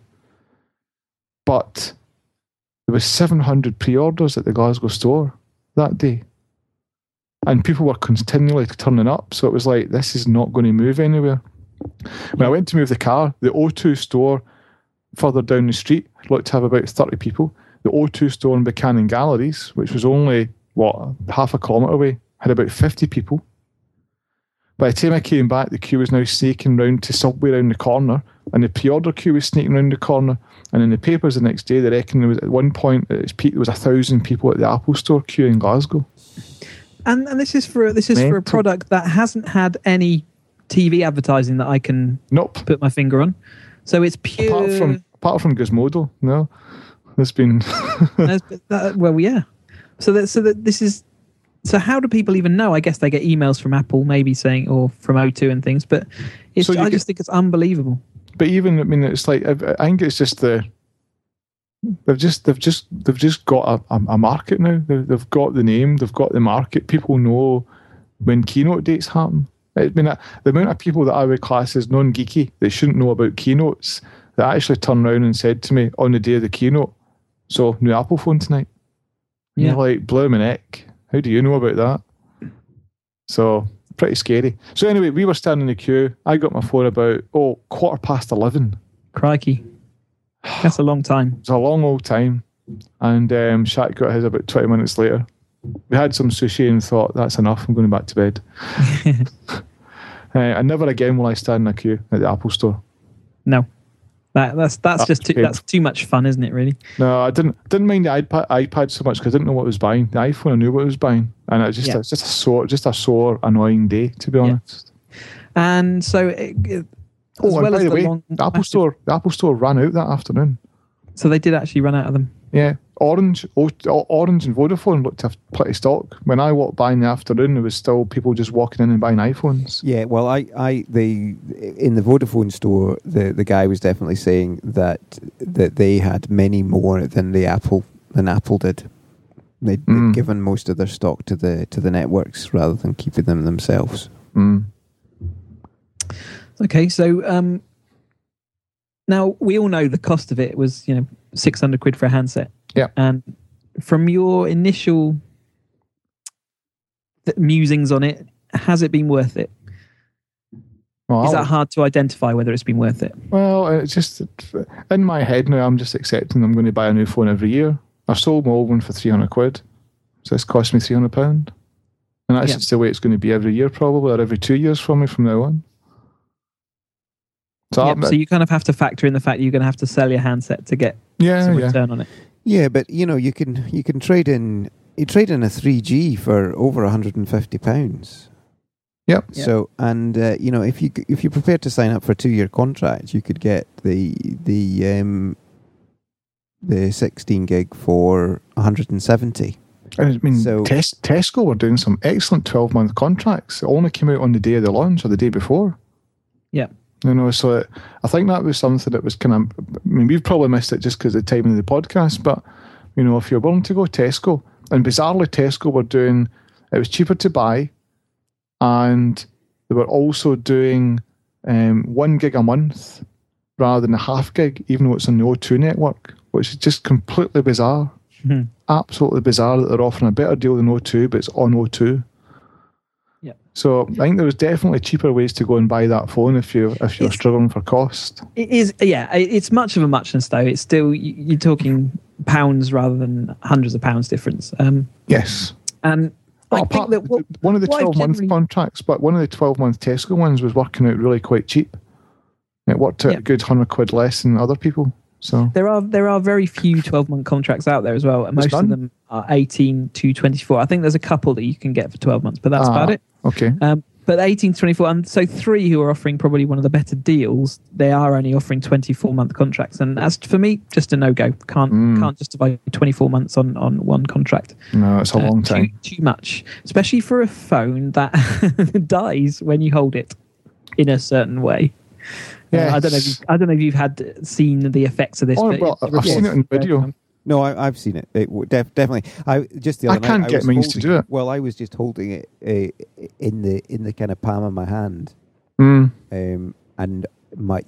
But there was 700 pre-orders at the Glasgow store that day. And people were continually turning up, so it was like, this is not going to move anywhere. When I went to move the car, the O2 store further down the street looked to have about 30 people. The O2 store in Buchanan Galleries, which was only, half a kilometre away, had about 50 people. By the time I came back, the queue was now sneaking round to Subway around the corner, and the pre-order queue was sneaking round the corner. And in the papers the next day, they reckon there was at one point at its peak there was 1,000 people at the Apple Store queue in Glasgow. And this is for a product that hasn't had any TV advertising that I can put my finger on. So it's pure. Apart from Gizmodo, no, there's been. Well, yeah. So this is. So how do people even know? I guess they get emails from Apple, maybe saying, or from O2 and things. But I just think it's unbelievable. But even, I mean, it's like, I think it's just they've just got a market now. They've got the name, they've got the market. People know when keynote dates happen. I mean, the amount of people that I would class as non-geeky, they shouldn't know about keynotes, that actually turned around and said to me on the day of the keynote, so new Apple phone tonight. And you're like, blooming heck, how do you know about that? So pretty scary. So anyway, we were standing in the queue. I got my phone about 11:15. Crikey. That's a long time. It's a long old time. And Shaq got his about 20 minutes later. We had some sushi and thought, that's enough, I'm going back to bed. And never again will I stand in a queue at the Apple Store. No. That's too much fun, isn't it, really? No, I didn't mind the iPad so much because I didn't know what I was buying. The iPhone, I knew what I was buying. And it's just a sore, annoying day, to be honest. And so by the way, the Apple Store ran out that afternoon. So they did actually run out of them. Yeah, Orange and Vodafone looked to have plenty of stock. When I walked by in the afternoon, there was still people just walking in and buying iPhones. Yeah, well, in the Vodafone store, the guy was definitely saying that they had many more than Apple did. They'd given most of their stock to the networks rather than keeping them themselves. Mm. Okay, so now we all know the cost of it was, £600 for a handset. Yeah. And from your initial musings on it, has it been worth it? Well, is that hard to identify whether it's been worth it? Well, it's just in my head now. I'm just accepting I'm going to buy a new phone every year. I've sold my old one for £300, so it's cost me £300, and that's just the way it's going to be every year, probably, or every 2 years from now on. So you kind of have to factor in the fact that you're going to have to sell your handset to get some return on it. Yeah, but you can trade in a 3G for over £150. Yep. So if you're prepared to sign up for a 2-year contract, you could get the 16 gig for 170. I mean, Tesco were doing some excellent 12-month contracts. It only came out on the day of the launch or the day before. Yeah. So I think that was something that was kind of, I mean, we've probably missed it just because of the timing of the podcast, but, if you're willing to go Tesco, and bizarrely Tesco were doing, it was cheaper to buy, and they were also doing 1 gig a month rather than a half gig, even though it's on the O2 network, which is just completely bizarre. Mm-hmm. Absolutely bizarre that they're offering a better deal than O2, but it's on O2. Yeah. So I think there was definitely cheaper ways to go and buy that phone if you're struggling for cost. It is, yeah. It's much of a muchness, though. It's still you're talking pounds rather than hundreds of pounds difference. Yes. And I think that one of the 12-month contracts, but one of the 12-month Tesco ones was working out really quite cheap. It worked out a good £100 less than other people. So there are very few 12-month contracts out there as well. And most of them are 18 to 24. I think there's a couple that you can get for 12 months, but that's about it. Okay. But 18 to 24, and so 3 who are offering probably one of the better deals, they are only offering 24-month contracts. And as for me, just a no-go. Can't justify 24 months on one contract. No, it's a long time. Too much, especially for a phone that dies when you hold it in a certain way. Yeah, I don't know if you've seen the effects of this. Well, I've seen it in video. No, I've seen it. Definitely. I can't get means to do it. Well, I was just holding it in the kind of palm of my hand, and my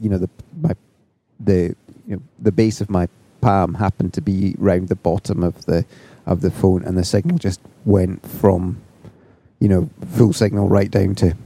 the base of my palm happened to be round the bottom of the phone, and the signal just went from full signal right down to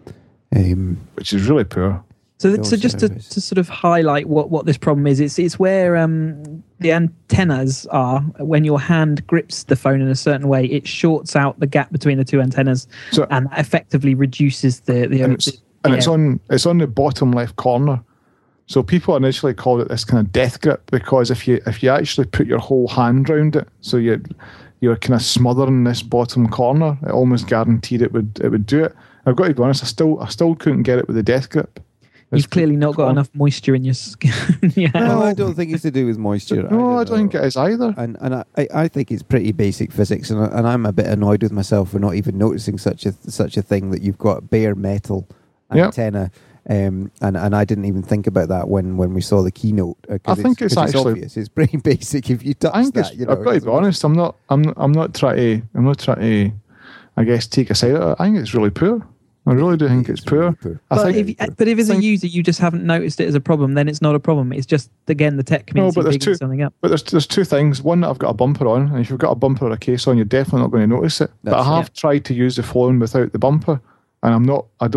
which is really poor. So just to sort of highlight what this problem is, it's where the antennas are. When your hand grips the phone in a certain way, it shorts out the gap between the two antennas, and that effectively reduces it's on the bottom left corner. So people initially called it this kind of death grip, because if you actually put your whole hand around it, so you're kind of smothering this bottom corner, it almost guaranteed it would do it. I've got to be honest, I still couldn't get it with the death grip. You've clearly not got enough moisture in your skin. No, I don't think it's to do with moisture. No, I don't think it is either. And I think it's pretty basic physics, and I'm a bit annoyed with myself for not even noticing such a thing, that you've got bare metal antenna. And I didn't even think about that when we saw the keynote. I think it's actually obvious. It's pretty basic if you touch that. I've got to be honest. I'm not trying to, I guess, take a side of it. I think it's really poor. I really do think it's poor. But if as a user you just haven't noticed it as a problem, then it's not a problem. It's just, again, the tech community digging something up. But there's two things. One, that I've got a bumper on, and if you've got a bumper or a case on, you're definitely not going to notice it. But I have tried to use the phone without the bumper, and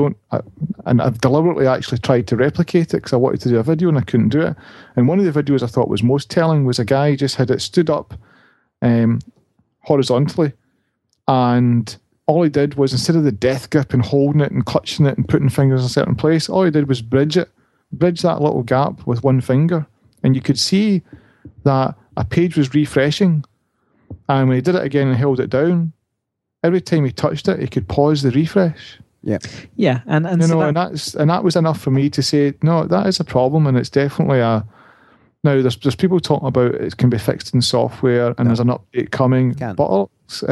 I've deliberately actually tried to replicate it because I wanted to do a video and I couldn't do it. And one of the videos I thought was most telling was a guy just had it stood up horizontally, and all he did was, instead of the death grip and holding it and clutching it and putting fingers in a certain place, all he did was bridge that little gap with one finger. And you could see that a page was refreshing. And when he did it again and held it down, every time he touched it, he could pause the refresh. Yeah. Yeah. And that was enough for me to say, no, that is a problem, and it's definitely now there's people talking about it can be fixed in software and there's an update coming. But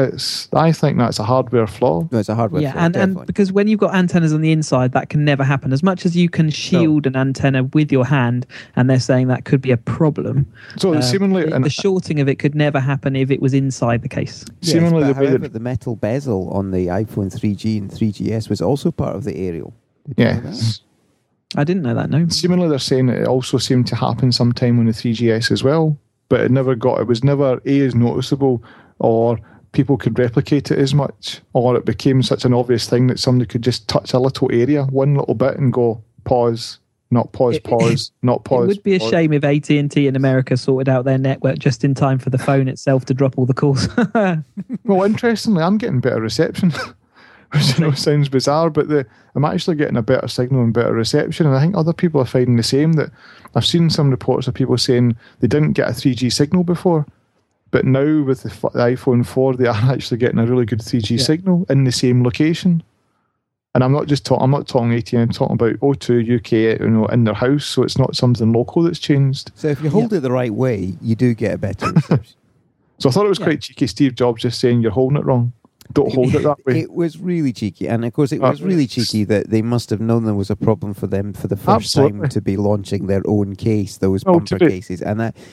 I think that's a hardware flaw. No, it's a hardware flaw. And because when you've got antennas on the inside, that can never happen. As much as you can shield an antenna with your hand, and they're saying that could be a problem. So seemingly, the shorting of it could never happen if it was inside the case. Yes, seemingly, however, the metal bezel on the iPhone 3G and 3GS was also part of the aerial. Yes. I didn't know that, no. Similarly, they're saying it also seemed to happen sometime on the 3GS as well, but it was never as noticeable, or people could replicate it as much, or it became such an obvious thing that somebody could just touch a little area, one little bit, and go, pause, not pause, not pause. It would be a shame if AT&T in America sorted out their network just in time for the phone itself to drop all the calls. Well, interestingly, I'm getting better reception. Which sounds bizarre, but I'm actually getting a better signal and better reception, and I think other people are finding the same. That I've seen some reports of people saying they didn't get a 3G signal before, but now with the iPhone 4, they are actually getting a really good 3G signal in the same location. And I'm not talking AT&T, I'm talking about O2 UK, in their house, so it's not something local that's changed. So if you hold it the right way, you do get a better reception. So I thought it was quite cheeky, Steve Jobs just saying you're holding it wrong. Don't hold it that way. It was really cheeky, and of course it was really cheeky that they must have known there was a problem for them for the first time to be launching their own case, those bumper cases, and that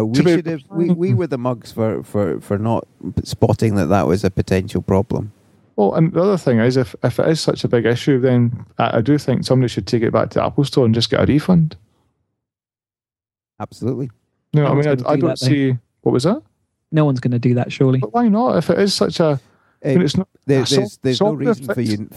we were the mugs for not spotting that was a potential problem. Well, and the other thing is, if it is such a big issue, then I do think somebody should take it back to the Apple Store and just get a refund. Absolutely. No, I mean I don't see. What was that? No one's going to do that, surely. But why not? If it is such a And it's not. There's no software reason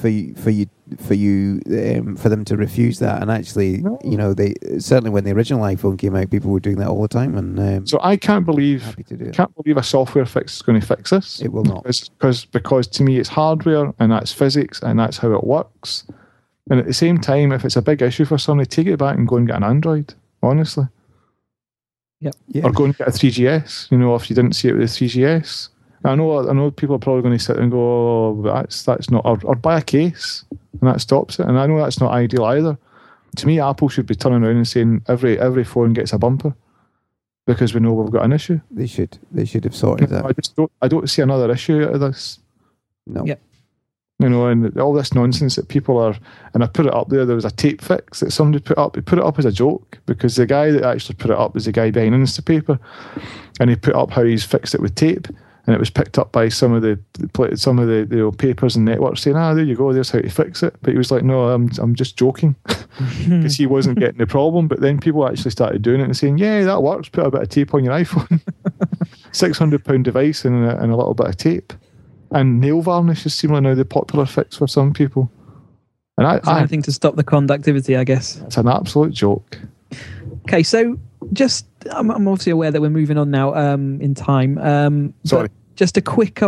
for them to refuse that. And actually, No. they certainly when the original iPhone came out, people were doing that all the time. And So I can't believe happy to do it. a software fix is going to fix this. It will not. Because to me it's hardware and that's physics and that's how it works. And at the same time, if it's a big issue for somebody, take it back and go and get an Android. Honestly, Yeah. or go and get a 3GS. If you didn't see it with the 3GS. I know people are probably going to sit and go, oh, that's not, or buy a case, and that stops it. And I know that's not ideal either. To me, Apple should be turning around and saying every phone gets a bumper because we know we've got an issue. They should have sorted that. I don't see another issue out of this. No. Yep. And all this nonsense that people are, and I put it up there. There was a tape fix that somebody put up. He put it up as a joke because the guy that actually put it up was the guy behind Instapaper, and he put up how he's fixed it with tape. And it was picked up by some of the papers and networks saying, there you go, there's how to fix it. But he was like, no, I'm just joking, because he wasn't getting the problem. But then people actually started doing it and saying, yeah, that works. Put a bit of tape on your iPhone. £600 device and a little bit of tape. And nail varnish is seemingly now the popular fix for some people. And I think to stop the conductivity, I guess. It's an absolute joke. Okay, so I'm obviously aware that we're moving on now in time. Sorry. Just a quick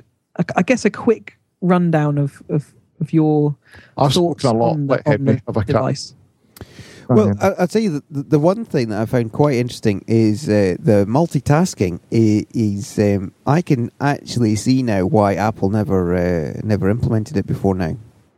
rundown of your I've thoughts spoken a lot. on Let the Henry have a crack. device. Well, I'll tell you the one thing that I found quite interesting is the multitasking. Is I can actually see now why Apple never implemented it before now.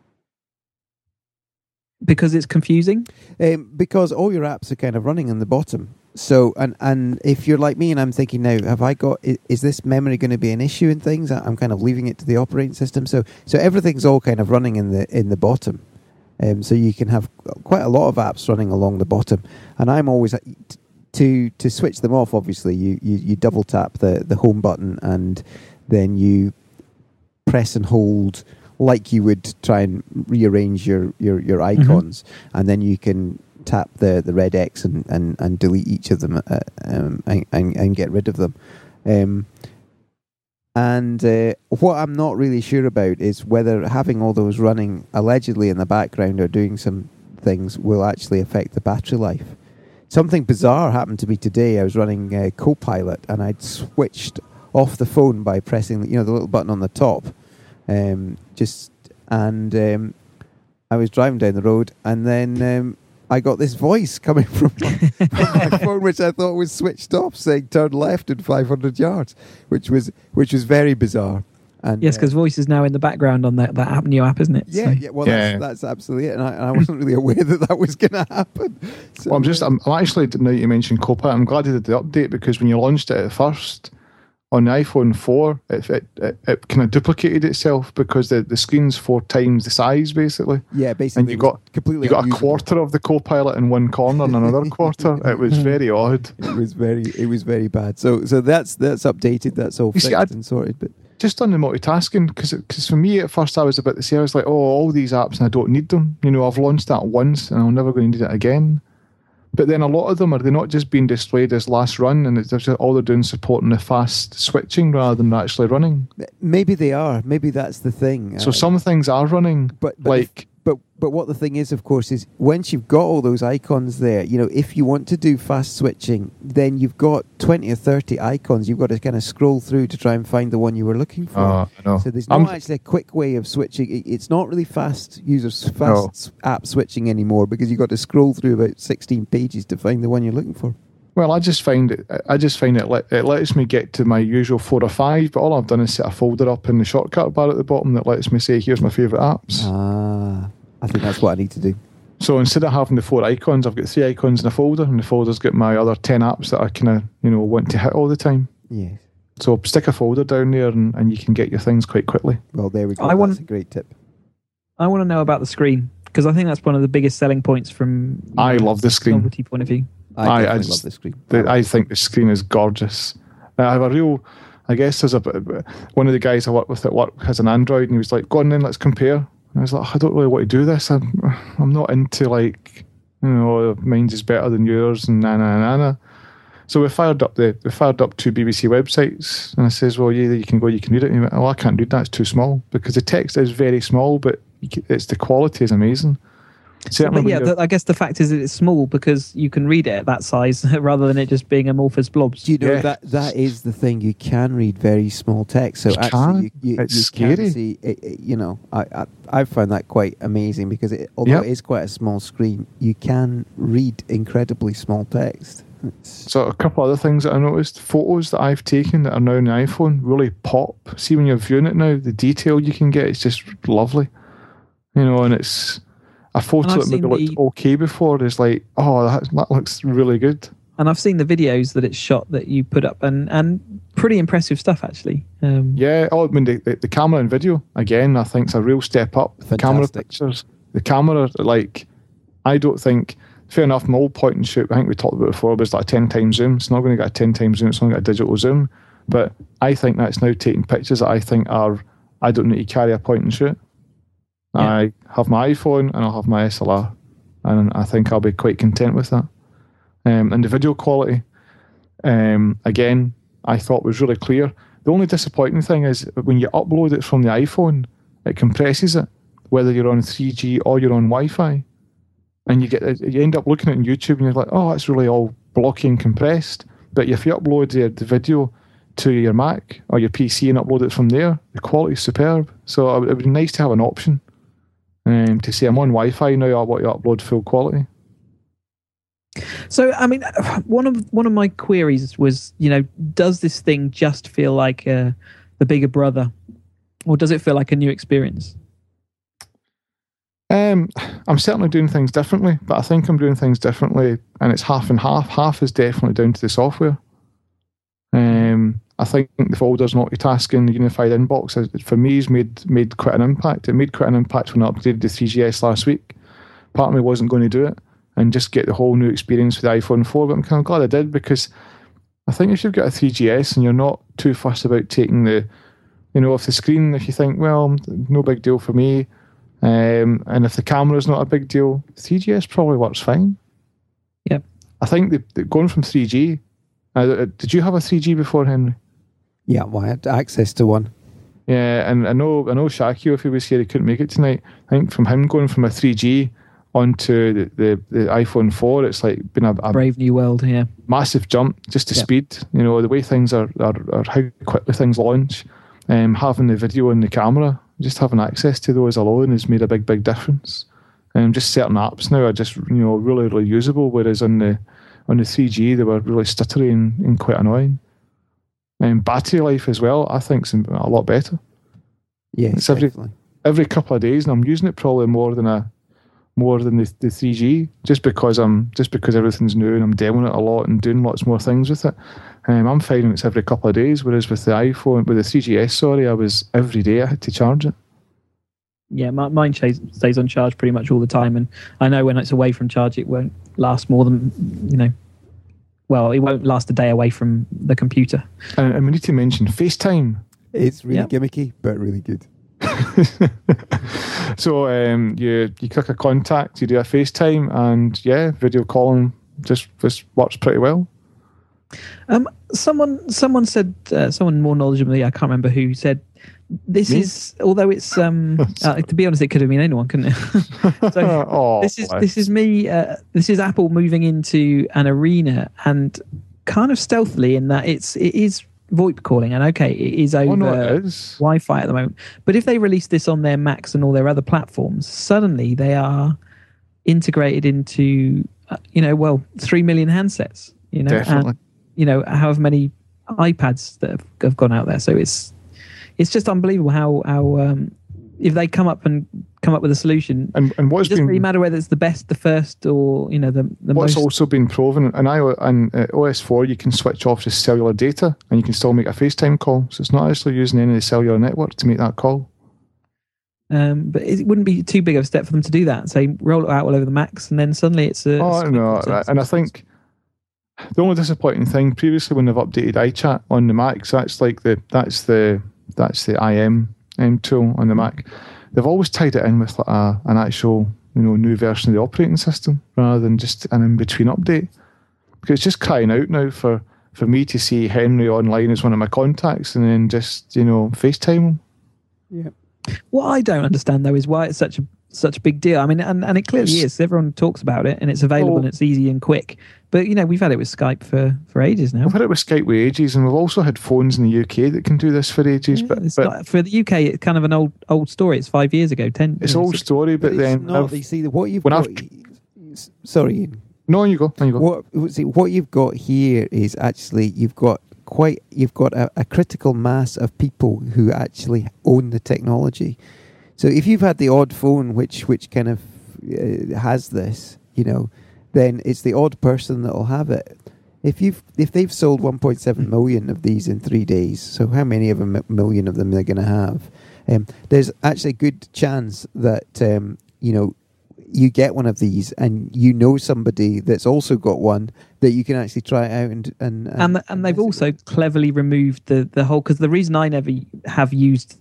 Because it's confusing? Because all your apps are kind of running on the bottom. So, and if you're like me and I'm thinking now, is this memory going to be an issue in things? I'm kind of leaving it to the operating system. So everything's all kind of running in the bottom. So you can have quite a lot of apps running along the bottom. And I'm always, to switch them off, obviously, you double tap the home button and then you press and hold like you would try and rearrange your icons, and then you can tap the red X and delete each of them and get rid of them. What I'm not really sure about is whether having all those running allegedly in the background or doing some things will actually affect the battery life. Something bizarre happened to me today. I was running Copilot and I'd switched off the phone by pressing the little button on the top. I was driving down the road and then I got this voice coming from my phone, which I thought was switched off, saying turn left in 500 yards, which was very bizarre. And yes, because voice is now in the background on that app, new app, isn't it? Yeah, that's absolutely it. And I wasn't really aware that was going to happen. So, well, I'm actually, now you mentioned Copilot, I'm glad you did the update, because when you launched it at first on the iPhone 4, it kind of duplicated itself because the screen's 4 times the size, basically. Yeah, basically. And you got a quarter of the Copilot in one corner and another quarter. It was very odd. It was very bad. So that's updated. That's all fixed and sorted. But just on the multitasking, because for me at first I was about to say, I was like, all these apps and I don't need them. I've launched that once and I'm never going to need it again. But then a lot of them, are they not just being displayed as last run, and it's just all they're doing supporting the fast switching rather than actually running? Maybe they are. Maybe that's the thing. So some things are running, but what the thing is, of course, is once you've got all those icons there, if you want to do fast switching, then you've got 20 or 30 icons. You've got to kind of scroll through to try and find the one you were looking for. I know. So there's not actually a quick way of switching. It's not really fast app switching anymore, because you've got to scroll through about 16 pages to find the one you're looking for. Well, I just find it lets me get to my usual 4 or 5, but all I've done is set a folder up in the shortcut bar at the bottom that lets me say, here's my favourite apps. I think that's what I need to do. So instead of having the 4 icons, I've got 3 icons in a folder, and the folder's got my other 10 apps that I kind of, want to hit all the time. Yes. So stick a folder down there and you can get your things quite quickly. Well, there we go. That's a great tip. I want to know about the screen, because I think that's one of the biggest selling points from I love the screen. novelty point of view. I love the screen. I think the screen is gorgeous. I have I guess there's one of the guys I work with at work has an Android, and he was like, go on then, let's compare. And I was like, I don't really want to do this. I'm not into mine's is better than yours and na. So we fired up two BBC websites, and I says, well, yeah, you can go, you can read it. And he went, oh, I can't read that, it's too small, because the text is very small, but it's the quality is amazing. Certainly, I guess the fact is that it's small because you can read it at that size rather than it just being amorphous blobs. Do you know that is the thing? You can read very small text, so actually you scary. can see. I found that quite amazing because although it is quite a small screen, you can read incredibly small text. So a couple other things that I noticed: photos that I've taken that are now on the iPhone really pop. See, when you're viewing it now, the detail you can get is just lovely. And it's a photo that maybe looked okay before is like, oh, that looks really good. And I've seen the videos that it's shot that you put up, and pretty impressive stuff, actually. The camera and video, again, I think it's a real step up. Fantastic. Camera pictures. The camera, I don't think, fair enough, my old point and shoot, I think we talked about it before, was like a 10 times zoom. It's not going to get a 10 times zoom, it's not going to get a digital zoom. But I think that's now taking pictures that I think I don't need to carry a point and shoot. Yeah. I have my iPhone and I'll have my SLR, and I think I'll be quite content with that. And the video quality, again, I thought was really clear. The only disappointing thing is when you upload it from the iPhone, it compresses it, whether you're on 3G or you're on Wi-Fi, and you end up looking at it on YouTube and you're like, oh, it's really all blocky and compressed. But if you upload the video to your Mac or your PC and upload it from there, the quality is superb. So it would be nice to have an option. To say I'm on Wi-Fi now, I want to upload full quality. So, I mean, one of my queries was, does this thing just feel like the bigger brother, or does it feel like a new experience? I'm certainly doing things differently, but I think I'm doing things differently, and it's half and half. Half is definitely down to the software. I think the folders, multitasking, the unified inbox, for me, has made quite an impact. It made quite an impact when I upgraded the 3GS last week. Part of me wasn't going to do it and just get the whole new experience with the iPhone 4, but I'm kind of glad I did, because I think if you've got a 3GS and you're not too fussed about taking off the screen, if you think, well, no big deal for me, and if the camera's not a big deal, 3GS probably works fine. Yep. I think going from 3G, did you have a 3G before, Henry? Yeah, well, I had access to one. Yeah, and I know Shakio, if he was here, he couldn't make it tonight. I think from him going from a 3G onto the iPhone 4, it's like been a brave new world, yeah. Massive jump, just to speed. The way things are how quickly things launch. Having the video and the camera, just having access to those alone has made a big difference. Just certain apps now are just really, really usable, whereas on the 3G they were really stuttery and quite annoying. Battery life as well, I think, is a lot better. Yeah, it's every couple of days, and I'm using it probably more than the 3G, just because everything's new and I'm demoing it a lot and doing lots more things with it. I'm finding it's every couple of days, whereas with the 3GS, I was every day I had to charge it. Yeah, mine stays on charge pretty much all the time, and I know when it's away from charge, it won't last more than Well, it won't last a day away from the computer. And we need to mention FaceTime. It's really gimmicky, but really good. So you click a contact, you do a FaceTime, and video calling just works pretty well. Someone said, someone more knowledgeable than me, I can't remember who, said this is, although it's to be honest, it could have been anyone, couldn't it? So this is Apple moving into an arena, and kind of stealthily, in that it is VoIP calling, and it is over Wi-Fi at the moment. But if they release this on their Macs and all their other platforms, suddenly they are integrated into 3 million handsets. Definitely. And however many iPads that have gone out there. So it's just unbelievable how if they come up with a solution, and it doesn't really matter whether it's the best, the first, or the what's most. Also been proven, and OS 4, you can switch off just cellular data, and you can still make a FaceTime call. So it's not actually using any of the cellular network to make that call. But it wouldn't be too big of a step for them to do that. So roll it out all over the Macs, and then suddenly it's a. Oh no, and I think the only disappointing thing previously when they've updated iChat on the Macs, that's the IM tool on the Mac. They've always tied it in with an actual new version of the operating system rather than just an in-between update. Because it's just crying out now for me to see Henry online as one of my contacts and then just, FaceTime him. Yeah. What I don't understand though is why it's such a big deal. I mean, and it clearly is. Everyone talks about it, and it's available and it's easy and quick. But we've had it with Skype for ages now. We've had it with Skype for ages, and we've also had phones in the UK that can do this for ages. Yeah, but for the UK, it's kind of an old story. It's 5 years ago, 10. It's an old story, but then you see what you've got. Sorry, Ian. No, you go. What you've got here is actually you've got a critical mass of people who actually own the technology. So if you've had the odd phone which kind of has this, then it's the odd person that will have it. If they've sold 1.7 million of these in 3 days, so how many of a million of them they're going to have? There's actually a good chance that you get one of these and somebody that's also got one that you can actually try it out and they've also cleverly removed the whole, because the reason I never have used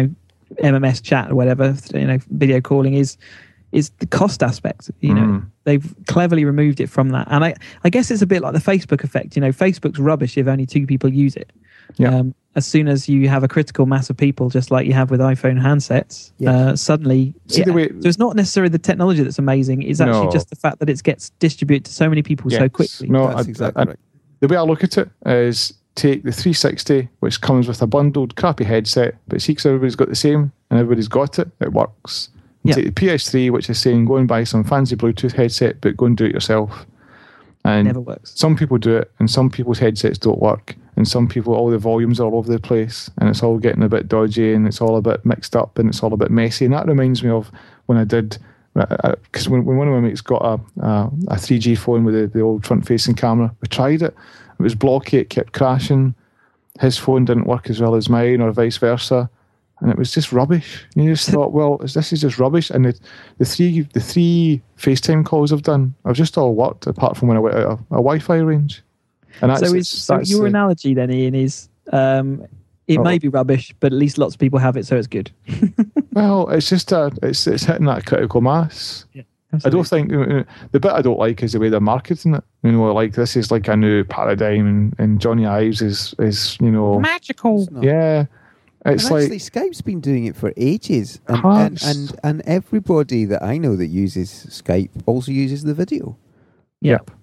MMS chat or whatever, video calling is the cost aspect. They've cleverly removed it from that, and I guess it's a bit like the Facebook effect. Facebook's rubbish if only 2 people use it. Yeah. As soon as you have a critical mass of people, just like you have with iPhone handsets, suddenly. So it's not necessarily the technology that's amazing. It's actually just the fact that it gets distributed to so many people so quickly. No, that's exactly right. The way I look at it is take the 360, which comes with a bundled crappy headset, but see, 'cause everybody's got the same and everybody's got it. It works. Take the PS3, which is saying go and buy some fancy Bluetooth headset, but go and do it yourself. And never works. Some people do it, and some people's headsets don't work, and some people, all the volumes are all over the place, and it's all getting a bit dodgy, and it's all a bit mixed up, and it's all a bit messy. And that reminds me of when I did, because when one of my mates got a 3G phone with the old front-facing camera, we tried it. It was blocky, it kept crashing. His phone didn't work as well as mine, or vice versa. And it was just rubbish. You just thought, well, this is just rubbish. And the three FaceTime calls I've done, I've just all worked, apart from when I went out a Wi-Fi range. And that's your analogy then, Ian, is it may be rubbish, but at least lots of people have it, so it's good. Well, it's just it's hitting that critical mass. Yeah, I don't think the bit I don't like is the way they're marketing it. Like this is like a new paradigm, and Johnny Ives is magical. Yeah. It's actually, Skype's been doing it for ages, and everybody that I know that uses Skype also uses the video. Yep.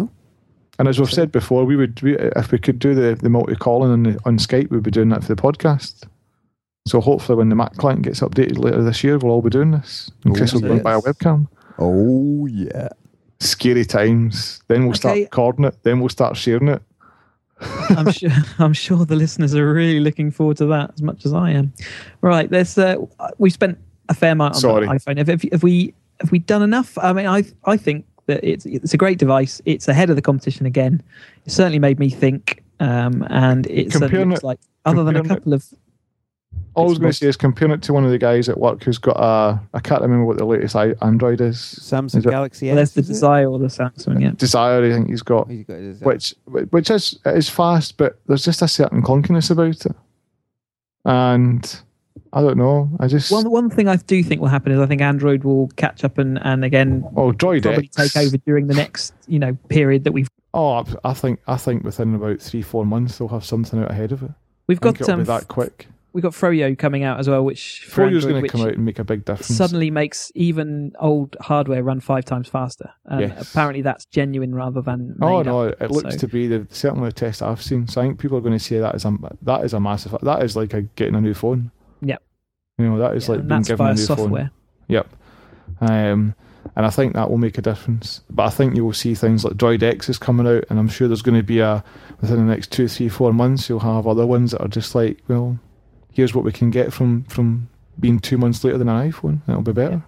And as we've said before, we if we could do the multi-calling on Skype, we'd be doing that for the podcast. So hopefully, when the Mac client gets updated later this year, we'll all be doing this. And Chris will go and buy a webcam. Oh yeah! Scary times. Then we'll start recording it. Then we'll start sharing it. I'm sure the listeners are really looking forward to that as much as I am. Right, we spent a fair amount on the iPhone. Have we done enough? I mean, I think that it's a great device. It's ahead of the competition again. It certainly made me think, and it certainly looks like, other than a couple of. All I was going to say is comparing it to one of the guys at work who's got I can't remember what the latest Android is. Samsung Galaxy S. That's the Desire or the Samsung, yeah. Desire, I think he's got which is fast, but there's just a certain clunkiness about it. And I don't know. One thing I do think will happen is I think Android will catch up and again Droid probably X. take over during the next period that we've. Oh, I think within about 3-4 months they'll have something out ahead of it. We've got it'll be that quick. We've got Froyo coming out as well, which Froyo's going to come out and make a big difference. Suddenly makes even old hardware run 5 times faster. Apparently that's genuine rather than made up. It looks to be certainly the test I've seen. So I think people are going to say that is a massive. That is like getting a new phone. Yep. That is like being given a new software. phone. Yep. And I think that will make a difference. But I think you will see things like Droid X is coming out, and I'm sure there's going to be within the next 2, 3, 4 months you'll have other ones that are just like, well, here's what we can get from being 2 months later than an iPhone. It'll be better.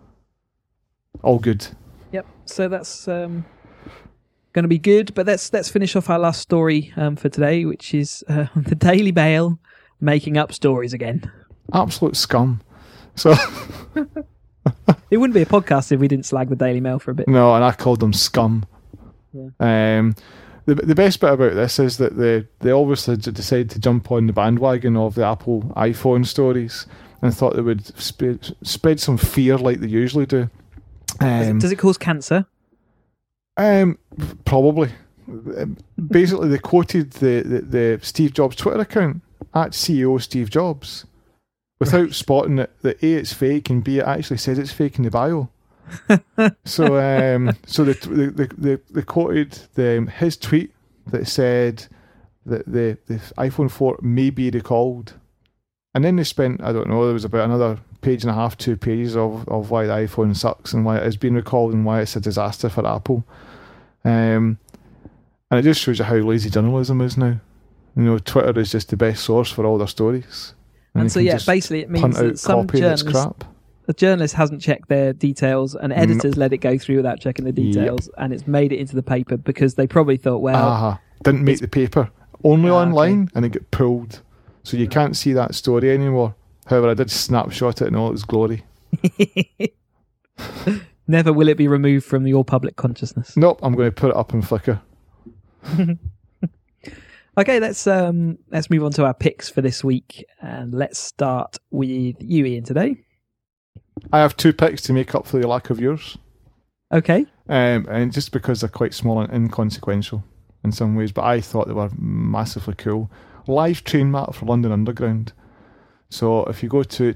All good. Yep. So that's going to be good. But let's finish off our last story for today, which is the Daily Mail making up stories again. Absolute scum. So it wouldn't be a podcast if we didn't slag the Daily Mail for a bit. No, and I called them scum. Yeah. The best bit about this is that they obviously decided to jump on the bandwagon of the Apple iPhone stories and thought they would spread some fear like they usually do. Does it cause cancer? Probably. basically they quoted the Steve Jobs Twitter account at CEO Steve Jobs without spotting that A, it's fake, and B, it actually says it's fake in the bio. So they quoted his tweet that said that the iPhone 4 may be recalled, and then they spent, I don't know, there was about another page and a half, 2 pages of why the iPhone sucks and why it has been recalled and why it's a disaster for Apple. And it just shows you how lazy journalism is now. You know, Twitter is just the best source for all their stories. And so, basically it means that some journalist hasn't checked their details, and editors let it go through without checking the details, and it's made it into the paper because they probably thought, well... Didn't make the paper. Only online, and it got pulled. So you can't see that story anymore. However, I did snapshot it in all its glory. Never will it be removed from your public consciousness. Nope, I'm going to put it up in Flickr. Okay, let's move on to our picks for this week, and let's start with you, Ian, today. I have 2 picks to make up for the lack of yours. Okay. And just because they're quite small and inconsequential in some ways, but I thought they were massively cool. Live train map for London Underground. So if you go to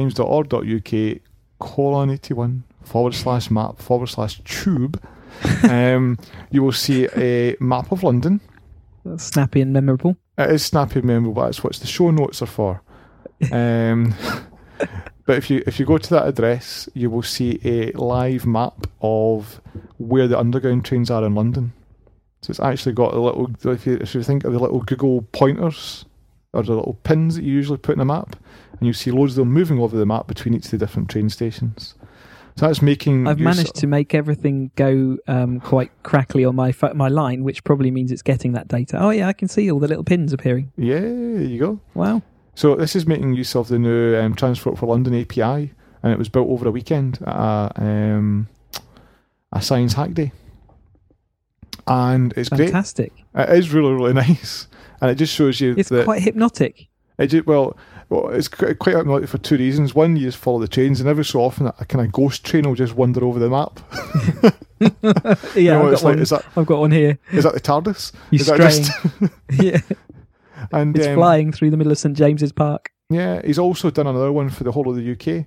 traintimes.org.uk/81/map/tube, you will see a map of London. That's snappy and memorable. It is snappy and memorable, but that's what the show notes are for. But if you go to that address, you will see a live map of where the underground trains are in London. So it's actually got a little, if you think of the little Google pointers, or the little pins that you usually put in a map, and you see loads of them moving over the map between each of the different train stations. So that's making... I've managed to make everything go quite crackly on my line, which probably means it's getting that data. Oh yeah, I can see all the little pins appearing. Yeah, there you go. Wow. So this is making use of the new Transport for London API, and it was built over a weekend at a Science Hack Day. And it's fantastic. Great. It is really, really nice. And it just shows you it's quite hypnotic. Well, it's quite hypnotic for 2 reasons. One, you just follow the trains, and every so often a kind of ghost train will just wander over the map. Yeah, I've got one here. Is that the TARDIS? You're straying. Yeah. And it's flying through the middle of St James's Park. Yeah, he's also done another one for the whole of the UK,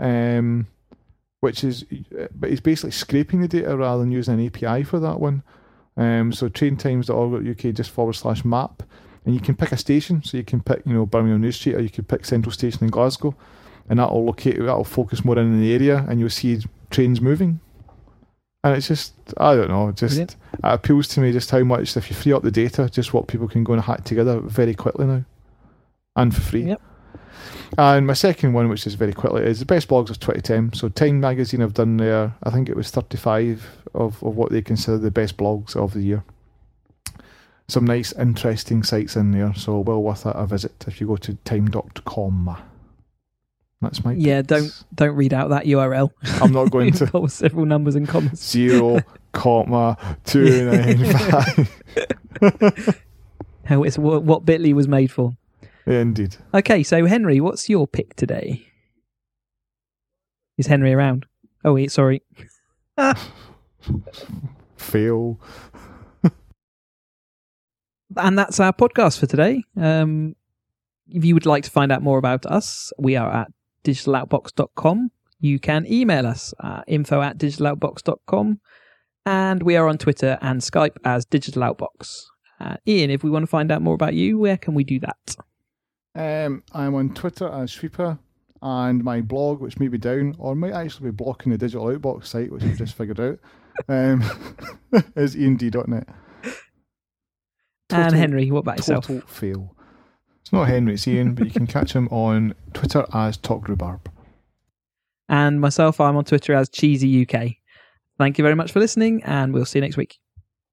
but he's basically scraping the data rather than using an API for that one. So traintimes.org.uk /map, and you can pick a station. So you can pick, Birmingham New Street, or you could pick Central Station in Glasgow, and that'll focus more in the area, and you'll see trains moving. And it's just, I don't know, it appeals to me just how much, if you free up the data, just what people can go and hack together very quickly now, and for free. Yep. And my second one, which is very quickly, is the best blogs of 2010. So Time Magazine have done their, I think it was 35 of what they consider the best blogs of the year. Some nice, interesting sites in there, so well worth a visit if you go to time.com. That's my picks. Don't read out that URL. I'm not going to. With several numbers and commas. 0.295. How it's what Bitly was made for. Yeah, indeed. Okay, so Henry, what's your pick today? Is Henry around? Oh, sorry. Fail. And that's our podcast for today. If you would like to find out more about us, we are at digitaloutbox.com. You can email us at info@digitaloutbox.com, and we are on Twitter and Skype as Digital Outbox. Ian, if we want to find out more about you, where can we do that? I'm on Twitter as Sweeper, and my blog, which may be down, or might actually be blocking the Digital Outbox site, which I've just figured out, is iand.net. And Henry, what about yourself? Total fail. It's not Henry, it's Ian, but you can catch him on Twitter as Talk Rhubarb. And myself, I'm on Twitter as Cheesy UK. Thank you very much for listening, and we'll see you next week.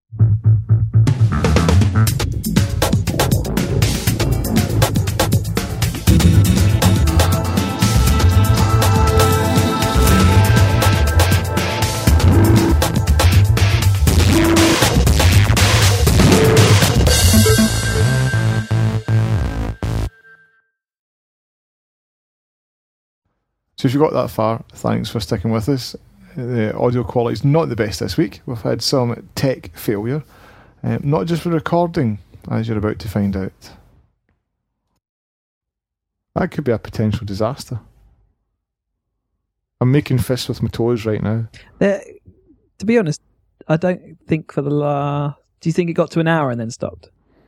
So if you got that far, thanks for sticking with us. The audio quality is not the best this week. We've had some tech failure. Not just for recording, as you're about to find out. That could be a potential disaster. I'm making fists with my toes right now. To be honest, I don't think for the last... Do you think it got to an hour and then stopped?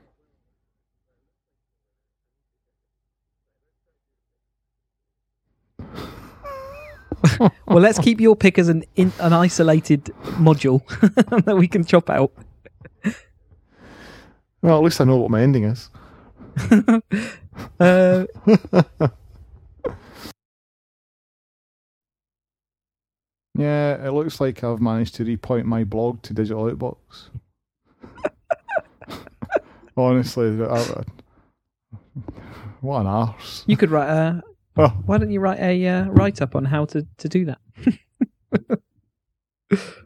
Well, let's keep your pick as an isolated module that we can chop out. Well, at least I know what my ending is. Yeah, it looks like I've managed to repoint my blog to Digital Outbox. Honestly, what an arse. You could write why don't you write a write-up on how to do that?